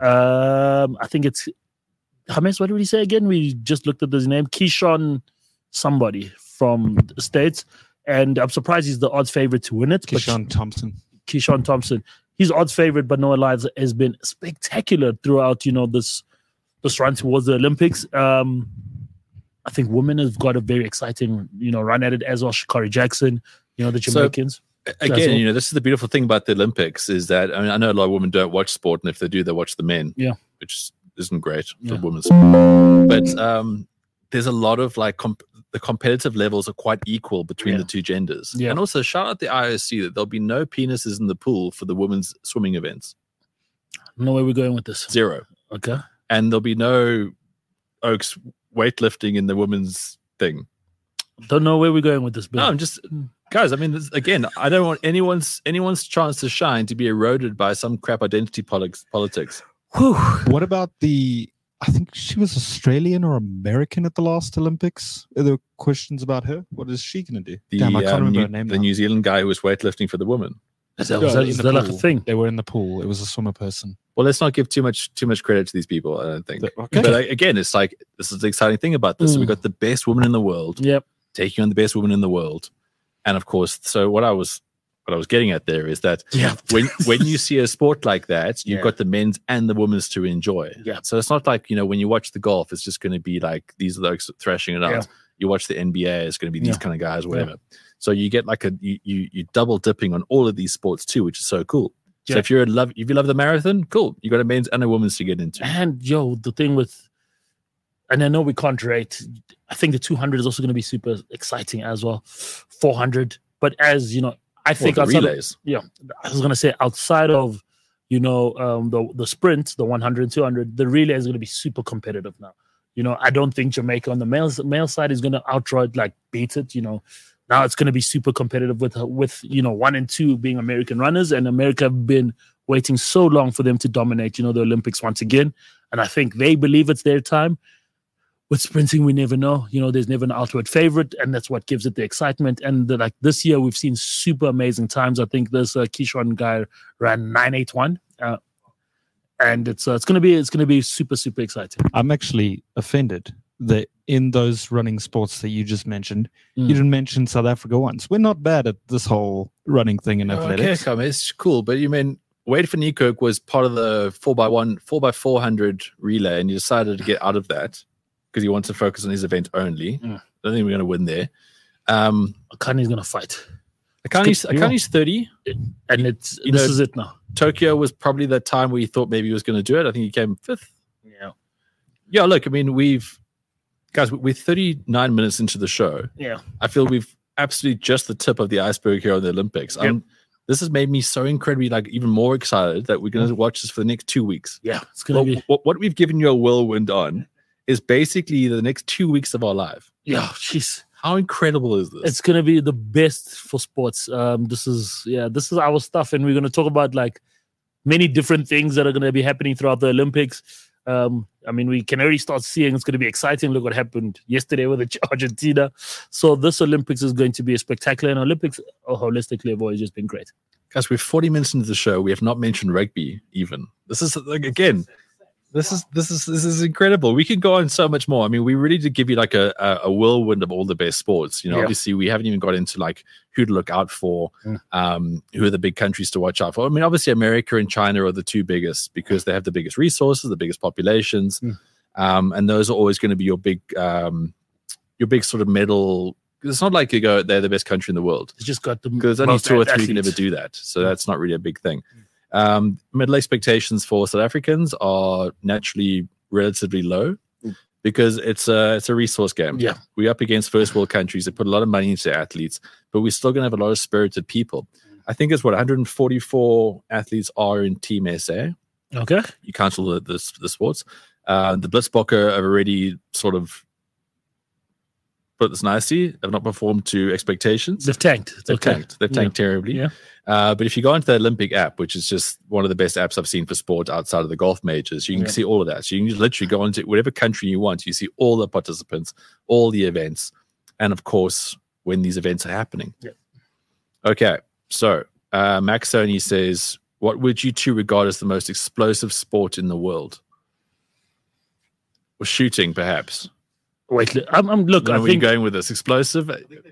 I think it's, James, what did he say again? We just looked at his name, Keyshawn somebody from the States. And I'm surprised he's the odds favorite to win it. Keyshawn Thompson. He's odds favorite, but Noah Lyles has been spectacular throughout, this run towards the Olympics. I think women have got a very exciting, run at it, as well. Sha'Carri Jackson, the Jamaicans. So, again, this is the beautiful thing about the Olympics is that, I know a lot of women don't watch sport, and if they do, they watch the men. Yeah. Which isn't great for women's sport. But there's a lot of like the competitive levels are quite equal between the two genders. Yeah. And also shout out the IOC that there'll be no penises in the pool for the women's swimming events. No way we're going with this. 0. Okay. And there'll be no Oaks weightlifting in the women's thing. Don't know where we're going with this, Bill. No, Guys, I mean, again, I don't want anyone's chance to shine to be eroded by some crap identity politics. Whew. What about I think she was Australian or American at the last Olympics. Are there questions about her? What is she going to do? The, Damn, I can't remember her name the now. New Zealand guy who was weightlifting for the women. Is No, that in the like a pool. thing? They were in the pool. It was a swimmer person. Well, let's not give too much credit to these people, I don't think. Okay. But again, it's like, this is the exciting thing about this. Mm. We got the best woman in the world Yep. taking on the best woman in the world. And of course, so what I was getting at there is that Yeah. when you see a sport like that, you've Yeah. got the men's and the women's to enjoy. Yeah. So it's not like, when you watch the golf, it's just going to be like these are those thrashing it out. Yeah. You watch the NBA, it's going to be these Yeah. kind of guys, whatever. So you get like you double dipping on all of these sports too, which is so cool. So Yeah. if you love the marathon, cool. You got a men's and a women's to get into. And the thing with, and I know we can't rate. I think the 200 is also going to be super exciting as well. 400, but as you know, I think the outside of- relays. I was going to say outside of the sprint, the 100 and 200, the relay is going to be super competitive now. I don't think Jamaica on the male side is going to outright like beat it. Now it's going to be super competitive with 1 and 2 being American runners, and America have been waiting so long for them to dominate, the Olympics once again. And I think they believe it's their time. With sprinting, we never know. There's never an ultimate favorite, and that's what gives it the excitement. And like this year, we've seen super amazing times. I think this Keyshawn guy ran 9:81, and it's gonna be super super exciting. I'm actually offended that in those running sports that you just mentioned, Mm. you didn't mention South Africa once. We're not bad at this whole running thing in Okay, athletics. come, it's cool. But you mean Wade van Niekerk was part of the 4x400 relay, and you decided to get out of that because you want to focus on his event only. Mm. I don't think we're going to win there. Akani's gonna fight, Akani's 30. and this is it now. Tokyo was probably the time where he thought maybe he was going to do it. I think he came 5th. Yeah, Yeah, look, I mean, we're 39 minutes into the show. yeah. I feel we've absolutely just the tip of the iceberg here on the Olympics. Yep. This has made me so incredibly, even more excited that we're going to watch this for the next 2 weeks. Yeah, it's gonna be. What we've given you a whirlwind on is basically the next 2 weeks of our life. Yeah, jeez. How incredible is this? It's gonna be the best for sports. This is our stuff, and we're gonna talk about like many different things that are gonna be happening throughout the Olympics. I mean, we can already start seeing it's going to be exciting. Look what happened yesterday with Argentina. So this Olympics is going to be a spectacular. And Olympics, holistically, have always just been great. Guys, we're 40 minutes into the show. We have not mentioned rugby even. This is again. This is incredible. We could go on so much more. I mean, we really did give you like a whirlwind of all the best sports. Yeah. Obviously we haven't even got into like who to look out for, who are the big countries to watch out for. I mean, obviously America and China are the two biggest because they have the biggest resources, the biggest populations, and those are always going to be your big sort of medal. It's not like you go, they're the best country in the world. It's just got the Because only most 2 or 3 athletes. can ever do that. So that's not really a big thing. Medal expectations for South Africans are naturally relatively low because it's a resource game. Yeah. We're up against first world countries that put a lot of money into athletes, but we're still going to have a lot of spirited people. I think it's 144 athletes are in Team SA. Okay. You count all the sports. The Blitzbokke have already sort of put this nicely, have not performed to expectations. They've tanked. It's They've okay. tanked. They've tanked terribly. Yeah. But if you go into the Olympic app, which is just one of the best apps I've seen for sport outside of the golf majors, you can see all of that. So you can just literally go into whatever country you want. You see all the participants, all the events, and of course, when these events are happening. Yeah. Okay. So Max Sony says, what would you two regard as the most explosive sport in the world? Or shooting, perhaps. Wait, look, I don't know I where you're think, going with this. Explosive?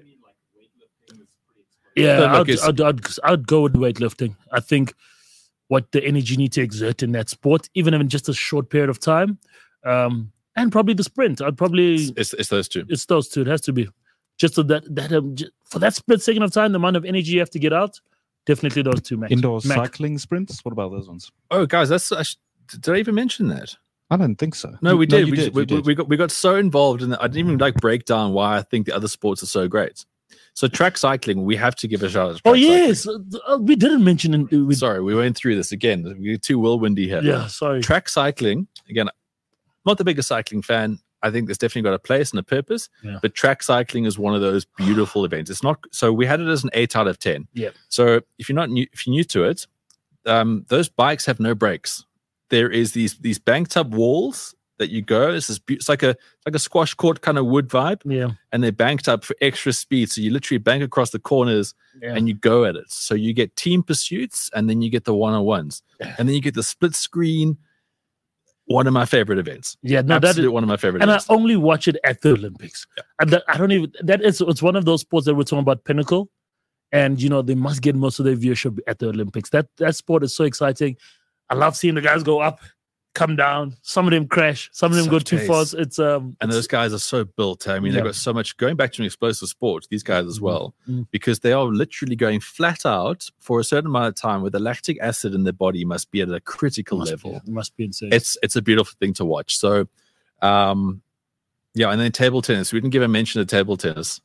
yeah, But look, I'd go with weightlifting. I think what the energy you need to exert in that sport, even in just a short period of time, and probably the sprint. I'd probably It's those two. it's those two. It has to be just so for that split second of time, the amount of energy you have to get out. Definitely those two, Max. Indoor Mac. cycling sprints. What about those ones? Oh, guys, did I even mention that? I don't think so. No, we did. you We did. we got so involved in it. I didn't even break down why I think the other sports are so great. So track cycling, we have to give a shout out. To Oh track yes, we didn't mention it. cycling. Sorry, we went through this again. We're too whirlwindy here. Yeah, sorry. Track cycling, again, not the biggest cycling fan. I think there's definitely got a place and a purpose. Yeah. But track cycling is one of those beautiful events. It's not so we had it as an 8 out of 10. Yeah. So if you're new to it, those bikes have no brakes. There is these banked up walls that you go. It's like a squash court kind of wood vibe. Yeah. And they're banked up for extra speed. So you literally bank across the corners and you go at it. So you get team pursuits and then you get the one-on-ones. And then you get the split screen. One of my favorite events. Yeah, no, that is one of my favorite and events. I only watch it at the Olympics. Yeah. And I don't even, it's one of those sports that we're talking about, Pinnacle. And, they must get most of their viewership at the Olympics. That sport is so exciting. I love seeing the guys go up, come down. Some of them crash. Some of them go too fast. And those guys are so built. I mean, they've got so much going back to an explosive sport, these guys as well, because they are literally going flat out for a certain amount of time where the lactic acid in their body must be at a critical level. It must be insane. It's a beautiful thing to watch. So, and then table tennis. We didn't give a mention of table tennis.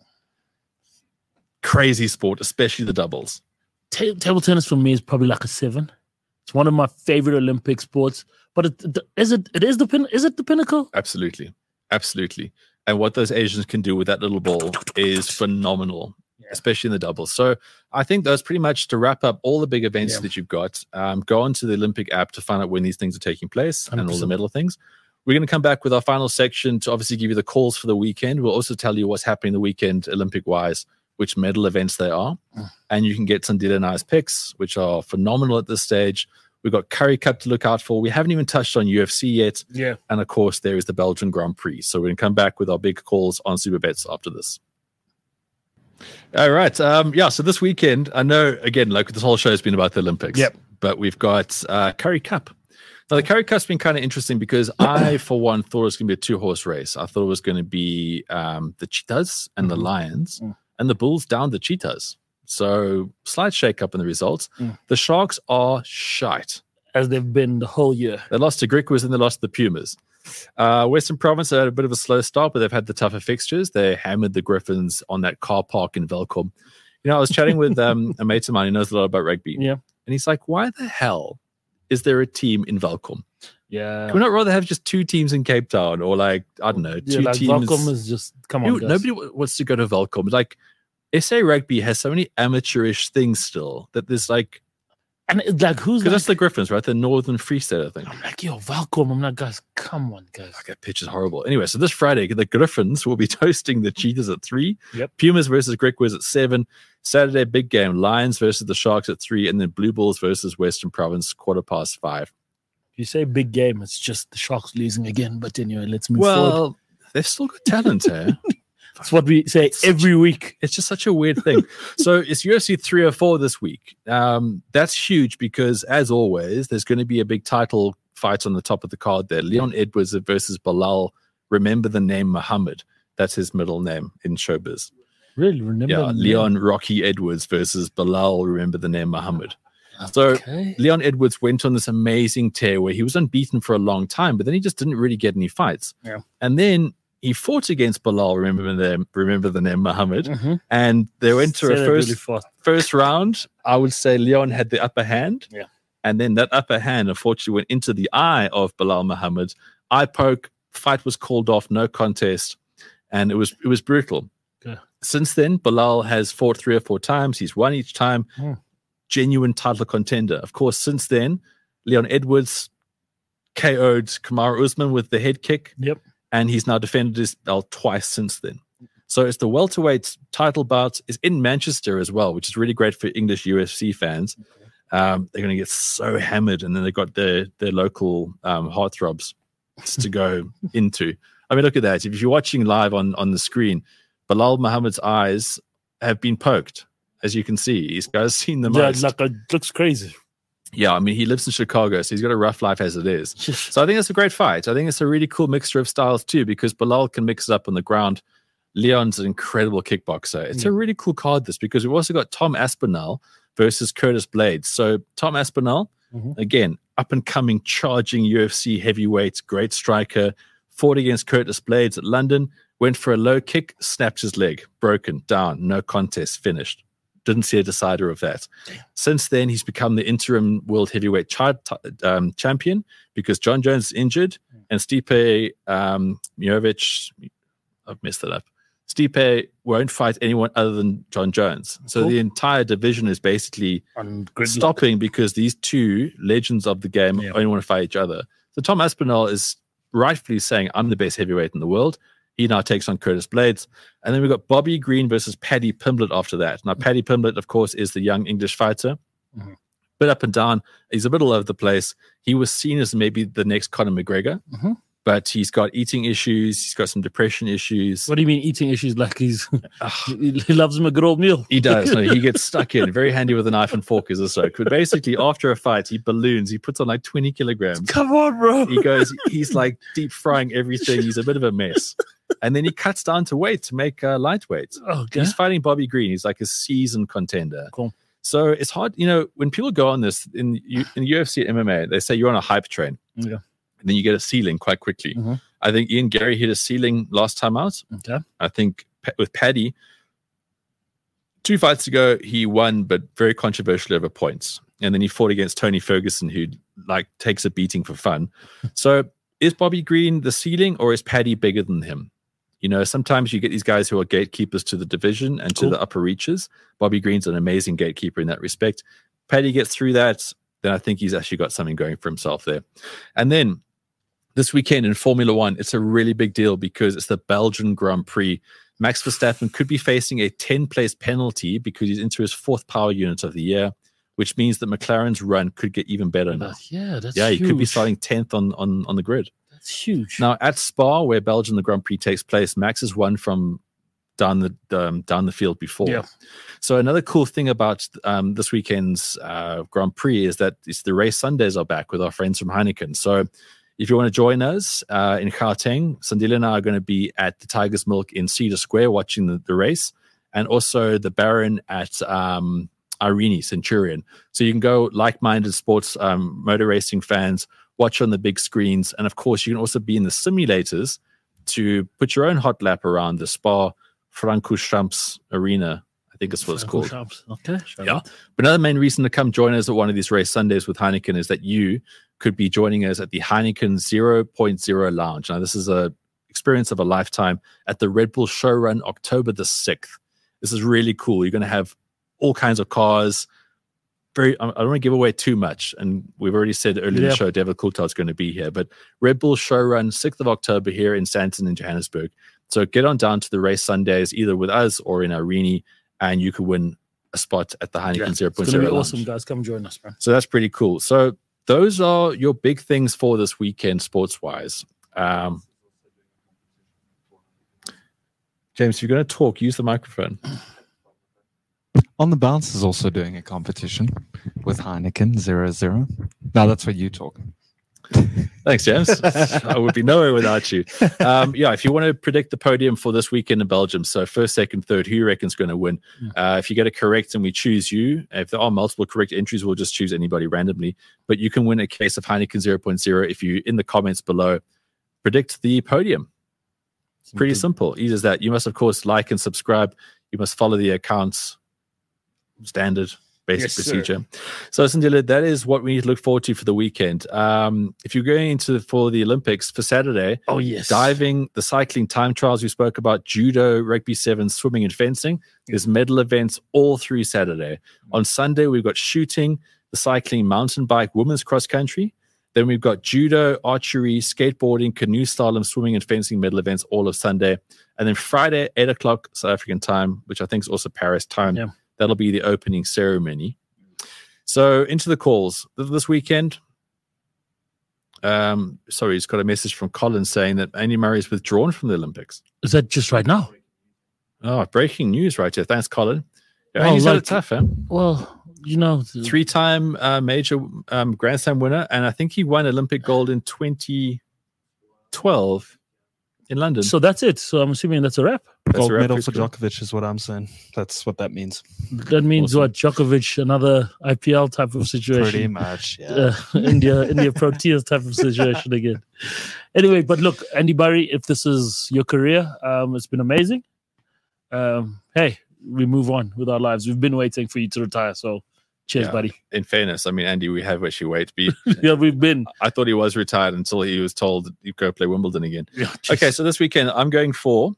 Crazy sport, especially the doubles. Table tennis for me is probably like a 7. It's one of my favorite Olympic sports. But is it the Pinnacle? Absolutely. And what those Asians can do with that little ball is phenomenal, especially in the doubles. So I think that's pretty much to wrap up all the big events that you've got. Go onto the Olympic app to find out when these things are taking place 100%. And all the medal things. We're going to come back with our final section to obviously give you the calls for the weekend. We'll also tell you what's happening the weekend Olympic-wise, which medal events they are. And you can get some Dida Nice picks, which are phenomenal at this stage. We've got Curry Cup to look out for. We haven't even touched on UFC yet. Yeah. And, of course, there is the Belgian Grand Prix. So we're going to come back with our big calls on Super Bets after this. All right. So this weekend, I know, again, like this whole show has been about the Olympics. Yep. But we've got Curry Cup. Now, the Curry Cup's been kind of interesting because I, for one, thought it was going to be a 2-horse race. I thought it was going to be the Cheetahs and the Lions, and the Bulls down the Cheetahs. So slight shake-up in the results. The Sharks are shite. As they've been the whole year. They lost to Griquas and they lost to the Pumas. Western Province had a bit of a slow start, but they've had the tougher fixtures. They hammered the Griffins on that car park in Velkom. I was chatting with a mate of mine who knows a lot about rugby. Yeah. And he's like, why the hell is there a team in Velkom? Yeah. Can we not rather have just 2 teams in Cape Town or I don't know, 2 teams? Velkom is just, come on, guys. Nobody wants to go to Velkom. Like, SA Rugby has so many amateurish things still that there's like, and it's like, who's because that's the Griffins, right? The Northern Free State, I think. I'm like, yo, Velkom. I'm like, guys, come on, guys. Okay, pitch is horrible. Anyway, so this Friday, the Griffins will be hosting the Cheetahs at 3. Yep. Pumas versus Griquas at 7. Saturday, big game. Lions versus the Sharks at 3. And then Blue Bulls versus Western Province, 5:15. If you say big game, it's just the Sharks losing again. But anyway, let's move forward. Well, they've still got talent, eh? That's what we say every week. It's just such a weird thing. So it's UFC 304 this week. That's huge because, as always, there's going to be a big title fight on the top of the card there. Leon Edwards versus Bilal. Remember the name Muhammad. That's his middle name in showbiz. Really? Remember? Yeah, Leon Rocky Edwards versus Bilal. Remember the name Muhammad. So Leon Edwards went on this amazing tear where he was unbeaten for a long time, but then he just didn't really get any fights. Yeah. And then he fought against Bilal, remember the name Muhammad, and they went to a first round. I would say Leon had the upper hand, and then that upper hand unfortunately went into the eye of Bilal Muhammad. Eye poke, fight was called off, no contest, and it was brutal. Okay. Since then, Bilal has fought 3 or 4 times. He's won each time. Genuine title contender. Of course, since then, Leon Edwards KO'd Kamaru Usman with the head kick. Yep. And he's now defended his belt twice since then. So it's the welterweight title bout is in Manchester as well, which is really great for English UFC fans. They're going to get so hammered, and then they've got their local heartthrobs to go into. I mean, look at that. If you're watching live on the screen, Bilal Muhammad's eyes have been poked, as you can see. He's guys seen the most. Like it looks crazy. Yeah, I mean, he lives in Chicago, so he's got a rough life as it is. So I think it's a great fight. I think it's a really cool mixture of styles too, because Bilal can mix it up on the ground. Leon's an incredible kickboxer. It's a really cool card, this, because we've also got Tom Aspinall versus Curtis Blades. So Tom Aspinall, again, up-and-coming, charging UFC heavyweight, great striker, fought against Curtis Blades at London, went for a low kick, snapped his leg, broken, down, no contest, finished. Didn't see a decider of that. Since then, he's become the interim world heavyweight champion because John Jones is injured and Stipe Miocic, I've messed it up. Stipe won't fight anyone other than John Jones. So the entire division is basically stopping because these two legends of the game only want to fight each other. So Tom Aspinall is rightfully saying, I'm the best heavyweight in the world. He now takes on Curtis Blades. And then we've got Bobby Green versus Paddy Pimblett after that. Now, Paddy Pimblett, of course, is the young English fighter. Bit up and down. He's a bit all over the place. He was seen as maybe the next Conor McGregor. But he's got eating issues. He's got some depression issues. What do you mean eating issues? Like he loves him a good old meal. He does. No, he gets stuck in. Very handy with a knife and fork is a soak. But basically, after a fight, he balloons. He puts on like 20 kilograms. Come on, bro. He's like deep frying everything. He's a bit of a mess. And then he cuts down to weight to make lightweight. Okay. He's fighting Bobby Green. He's like a seasoned contender. Cool. So it's hard. When people go on this in UFC and MMA, they say you're on a hype train. Yeah. And then you get a ceiling quite quickly. I think Ian Gary hit a ceiling last time out. Okay. I think with Paddy, 2 fights ago, he won, but very controversially over points. And then he fought against Tony Ferguson, who takes a beating for fun. So is Bobby Green the ceiling, or is Paddy bigger than him? Sometimes you get these guys who are gatekeepers to the division and to the upper reaches. Bobby Green's an amazing gatekeeper in that respect. Paddy gets through that, then I think he's actually got something going for himself there. And then this weekend in Formula One, it's a really big deal because it's the Belgian Grand Prix. Max Verstappen could be facing a 10-place penalty because he's into his 4th power unit of the year, which means that McLaren's run could get even better now. That's he huge. could be starting 10th on the grid. That's huge. Now at Spa, where Belgium the Grand Prix takes place, Max has won from down the field before. Yeah. So another cool thing about this weekend's Grand Prix is that the race Sundays are back with our friends from Heineken. So if you want to join us in Gauteng, Sandile and I are going to be at the Tiger's Milk in Cedar Square watching the race, and also the Baron at Irene Centurion. So you can go, like-minded sports motor racing fans, watch on the big screens, and of course you can also be in the simulators to put your own hot lap around the Spa Francorchamps Arena. I think that's what it's called. Okay. Yeah. But another main reason to come join us at one of these race Sundays with Heineken is that you could be joining us at the Heineken 0.0 Lounge. Now, this is a experience of a lifetime at the Red Bull Showrun, October the 6th. This is really cool. You're going to have all kinds of cars. I don't want to give away too much, and we've already said earlier in the show, David Coulthard is going to be here. But Red Bull Showrun, 6th of October here in Sandton in Johannesburg. So get on down to the race Sundays, either with us or in Irene, and you could win a spot at the Heineken 0.0 It's going to be Lounge. awesome, guys. Come join us, man. So that's pretty cool. So those are your big things for this weekend, sports-wise. James, if you're going to talk, use the microphone. On the Bounce is also doing a competition with Heineken 0.0. Now that's where you talk. Thanks, James. I would be nowhere without you. If you want to predict the podium for this weekend in Belgium, so first, second, third, who you reckon's going to win? If you get it correct and we choose you, if there are multiple correct entries, we'll just choose anybody randomly. But you can win a case of Heineken 0.0 if you, in the comments below, predict the podium. It's pretty simple. Easy as that. You must, of course, like and subscribe. You must follow the accounts. Standard basic procedure. So, Sandile, that is what we need to look forward to for the weekend. If you're going for the Olympics for Saturday, diving, the cycling time trials we spoke about, judo, rugby sevens, swimming and fencing. There's medal events all through Saturday. On Sunday, we've got shooting, the cycling, mountain bike, women's cross country. Then we've got judo, archery, skateboarding, canoe slalom, swimming and fencing medal events all of Sunday. And then Friday, 8 o'clock South African time, which I think is also Paris time. Yeah. That'll be the opening ceremony. So into the calls this weekend. He's got a message from Colin saying that Andy Murray is withdrawn from the Olympics. Is that just right now? Oh, breaking news right here. Thanks, Colin. He's had it tough, huh? Well, 3-time major Grand Slam winner, and I think he won Olympic gold in 2012 in London. So that's it. So I'm assuming that's a wrap. Gold medal for Djokovic is what I'm saying. That's what that means. That means what? Djokovic, another IPL type of situation. Pretty much, yeah. India Proteas type of situation again. Anyway, but look, Andy Murray, if this is your career, it's been amazing. Hey, we move on with our lives. We've been waiting for you to retire, so Cheers, Yeah. buddy. In fairness, I mean, Andy, we have actually wait. Yeah, we've been. I thought he was retired until he was told you go play Wimbledon again. Yeah, Okay, so this weekend I'm going for.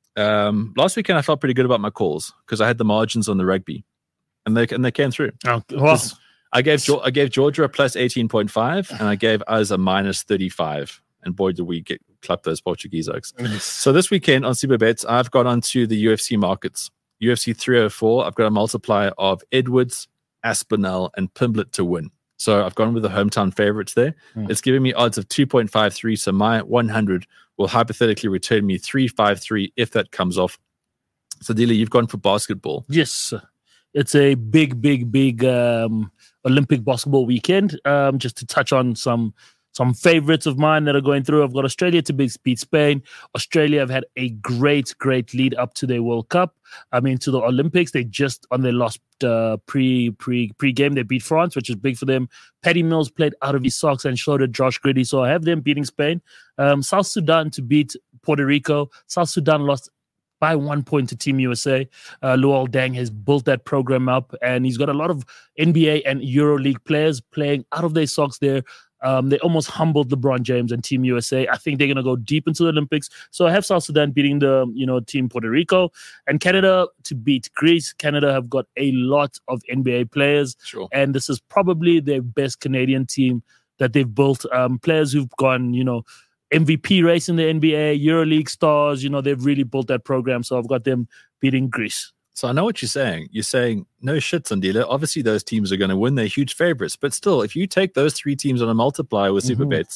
Last weekend I felt pretty good about my calls because I had the margins on the rugby, and they came through. Oh, well, I gave Georgia a plus 18.5, and I gave us a minus 35. And boy, did we get clap those Portuguese oaks. So this weekend on Superbets, I've got onto the UFC markets. UFC 304, I've got a multiplier of Edwards, Aspinall, and Pimblett to win. So I've gone with the hometown favorites there. It's giving me odds of 2.53. So my 100 will hypothetically return me 353 if that comes off. So Dila, you've gone for basketball. yes, it's a big Olympic basketball weekend. Just to touch on some favorites of mine that are going through. I've got Australia to beat Spain. Australia have had a great lead up to their World Cup. I mean, to the Olympics. They just on their last pre-game, they beat France, which is big for them. Paddy Mills played out of his socks and showed it Josh Griddy. So I have them beating Spain. South Sudan to beat Puerto Rico. South Sudan lost by 1 point to Team USA. Luol Deng has built that program up, and he's got a lot of NBA and EuroLeague players playing out of their socks there. They almost humbled LeBron James and Team USA. I think they're going to go deep into the Olympics. So I have South Sudan beating the Team Puerto Rico, and Canada to beat Greece. Canada have got a lot of NBA players, Sure. and this is probably their best Canadian team that they've built. Players who've gone, MVP race in the NBA, EuroLeague stars. They've really built that program. So I've got them beating Greece. So I know what you're saying. You're saying no shit, Sandila. Obviously, those teams are going to win. They're huge favorites. But still, if you take those three teams on a multiplier with super bets,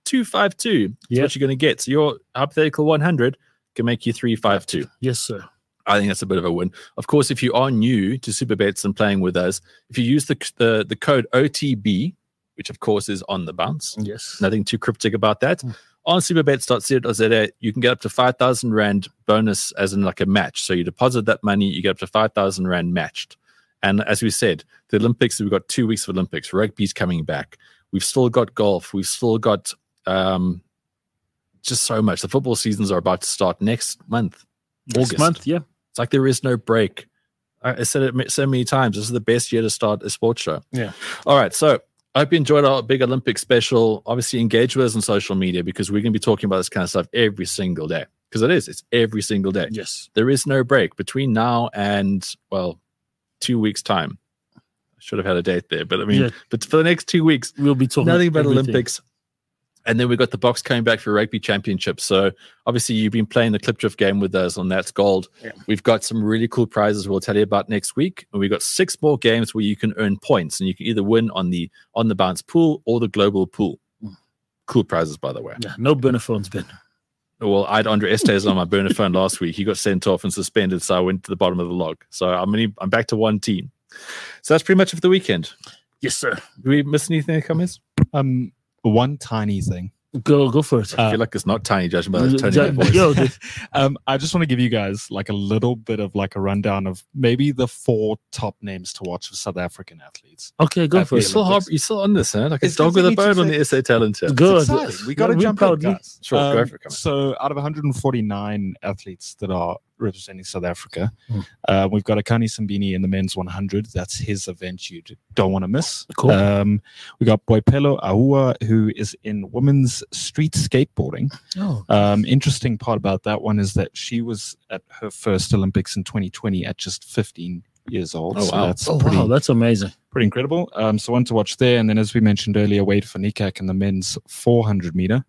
252 is what you're going to get. So your hypothetical 100 can make you 352. Yes, sir. I think that's a bit of a win. Of course, if you are new to super bets and playing with us, if you use the code OTB, which of course is on the bounce, Yes. nothing too cryptic about that. On superbets.co.za, you can get up to 5,000 Rand bonus as in like a match. So you deposit that money, you get up to 5,000 Rand matched. And as we said, the Olympics, we've got 2 weeks of Olympics. Rugby's coming back. We've still got golf. We've still got just so much. The football seasons are about to start next month. Next month, yeah. It's like there is no break. I said it so many times. This is the best year to start a sports show. Yeah. All right. So I hope you enjoyed our big Olympic special. Obviously, engage with us on social media because we're going to be talking about this kind of stuff every single day. Because it's every single day. Yes. There is no break between now and, 2 weeks' time. I should have had a date there. But I mean, but for the next 2 weeks, We'll be talking nothing but everything. Olympics. And then we've got the box coming back for Rugby Championship. So obviously you've been playing the Clipdrift game with us on That's Gold. Yeah. We've got some really cool prizes we'll tell you about next week. And we've got 6 more games where you can earn points and you can either win on the bounce pool or the global pool. Cool prizes, by the way. Yeah, no burner phones, Ben. Well, I had Andre Estes on my burner phone last week. He got sent off and suspended, so I went to the bottom of the log. So I'm back to one team. So that's pretty much it for the weekend. Yes, sir. Do we miss anything, comments? One tiny thing. Go for it. I feel like it's not tiny, judging by the tone of my voice. Yo, dude. I just want to give you guys like a little bit of like a rundown of maybe the 4 top names to watch for South African athletes. Okay, go for You're it. still on this, huh? Like a It's dog with a continuing bone to on the SA Talent Show. Good. Exciting. We got to We jump proud, in, guys. Sure, go for it, come on. So out of 149 athletes that are representing South Africa, we've got Akani Simbini in the men's 100. That's his event you don't want to miss. Cool. We got Boipelo Ahua, who is in women's street skateboarding. Oh, Interesting part about that one is that she was at her first Olympics in 2020 at just 15 years old. Oh, wow. That's wow, that's amazing. pretty incredible. So one to watch there. And then as we mentioned earlier, Wade van Niekerk in the men's 400 meter.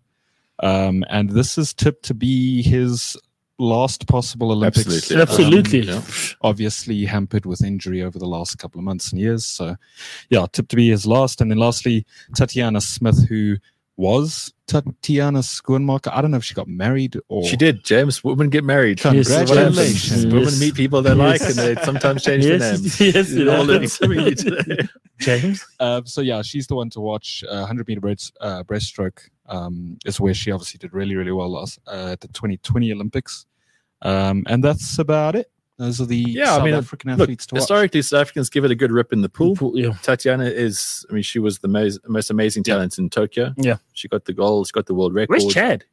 And this is tipped to be his last possible Olympics. Absolutely. Yeah. Obviously hampered with injury over the last couple of months and years. So yeah, tipped to be his last. And then lastly, Tatiana Smith, who was Tatiana Schoenmaker. I don't know if she got married or She did, James. Women get married. Yes. Congratulations. Yes. Women meet people they like and they sometimes change their names. Yes, It all learning something new today. James. So yeah, she's the one to watch. 100 meter breaststroke is where she obviously did really, really well last at the 2020 Olympics. And that's about it. Those are the South African athletes to watch. Historically, South Africans give it a good rip in the pool. Yeah. Tatiana is, she was the most amazing talent in Tokyo. Yeah. She got the gold. She got the world record. Where's Chad?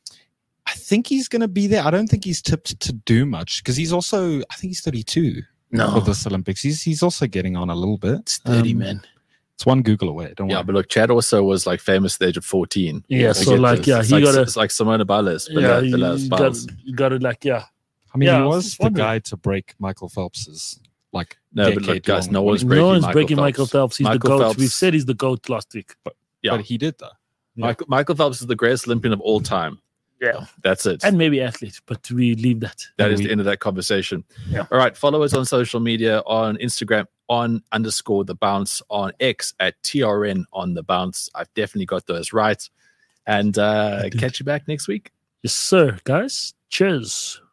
I think he's going to be there. I don't think he's tipped to do much because he's also, I think he's 32. for this Olympics. He's also getting on a little bit. It's 30, man. It's one Google away. Don't worry. But look, Chad also was like famous at the age of 14. Yeah, so like, it's he like, got it's like Simona Biles. You got to like, I mean, he was the guy to break Michael Phelps's like. No, but look, guys, no one's breaking Michael Phelps. He's the GOAT. We've said he's the GOAT last week. But he did though. Yeah. Michael Phelps is the greatest Olympian of all time. Yeah, that's it. And maybe athlete, but we leave that. That is the end of that conversation. Yeah. All right. Follow us on social media on Instagram _The Bounce, on X at TRN on The Bounce. I've definitely got those right. And catch you back next week. Yes, sir, guys. Cheers.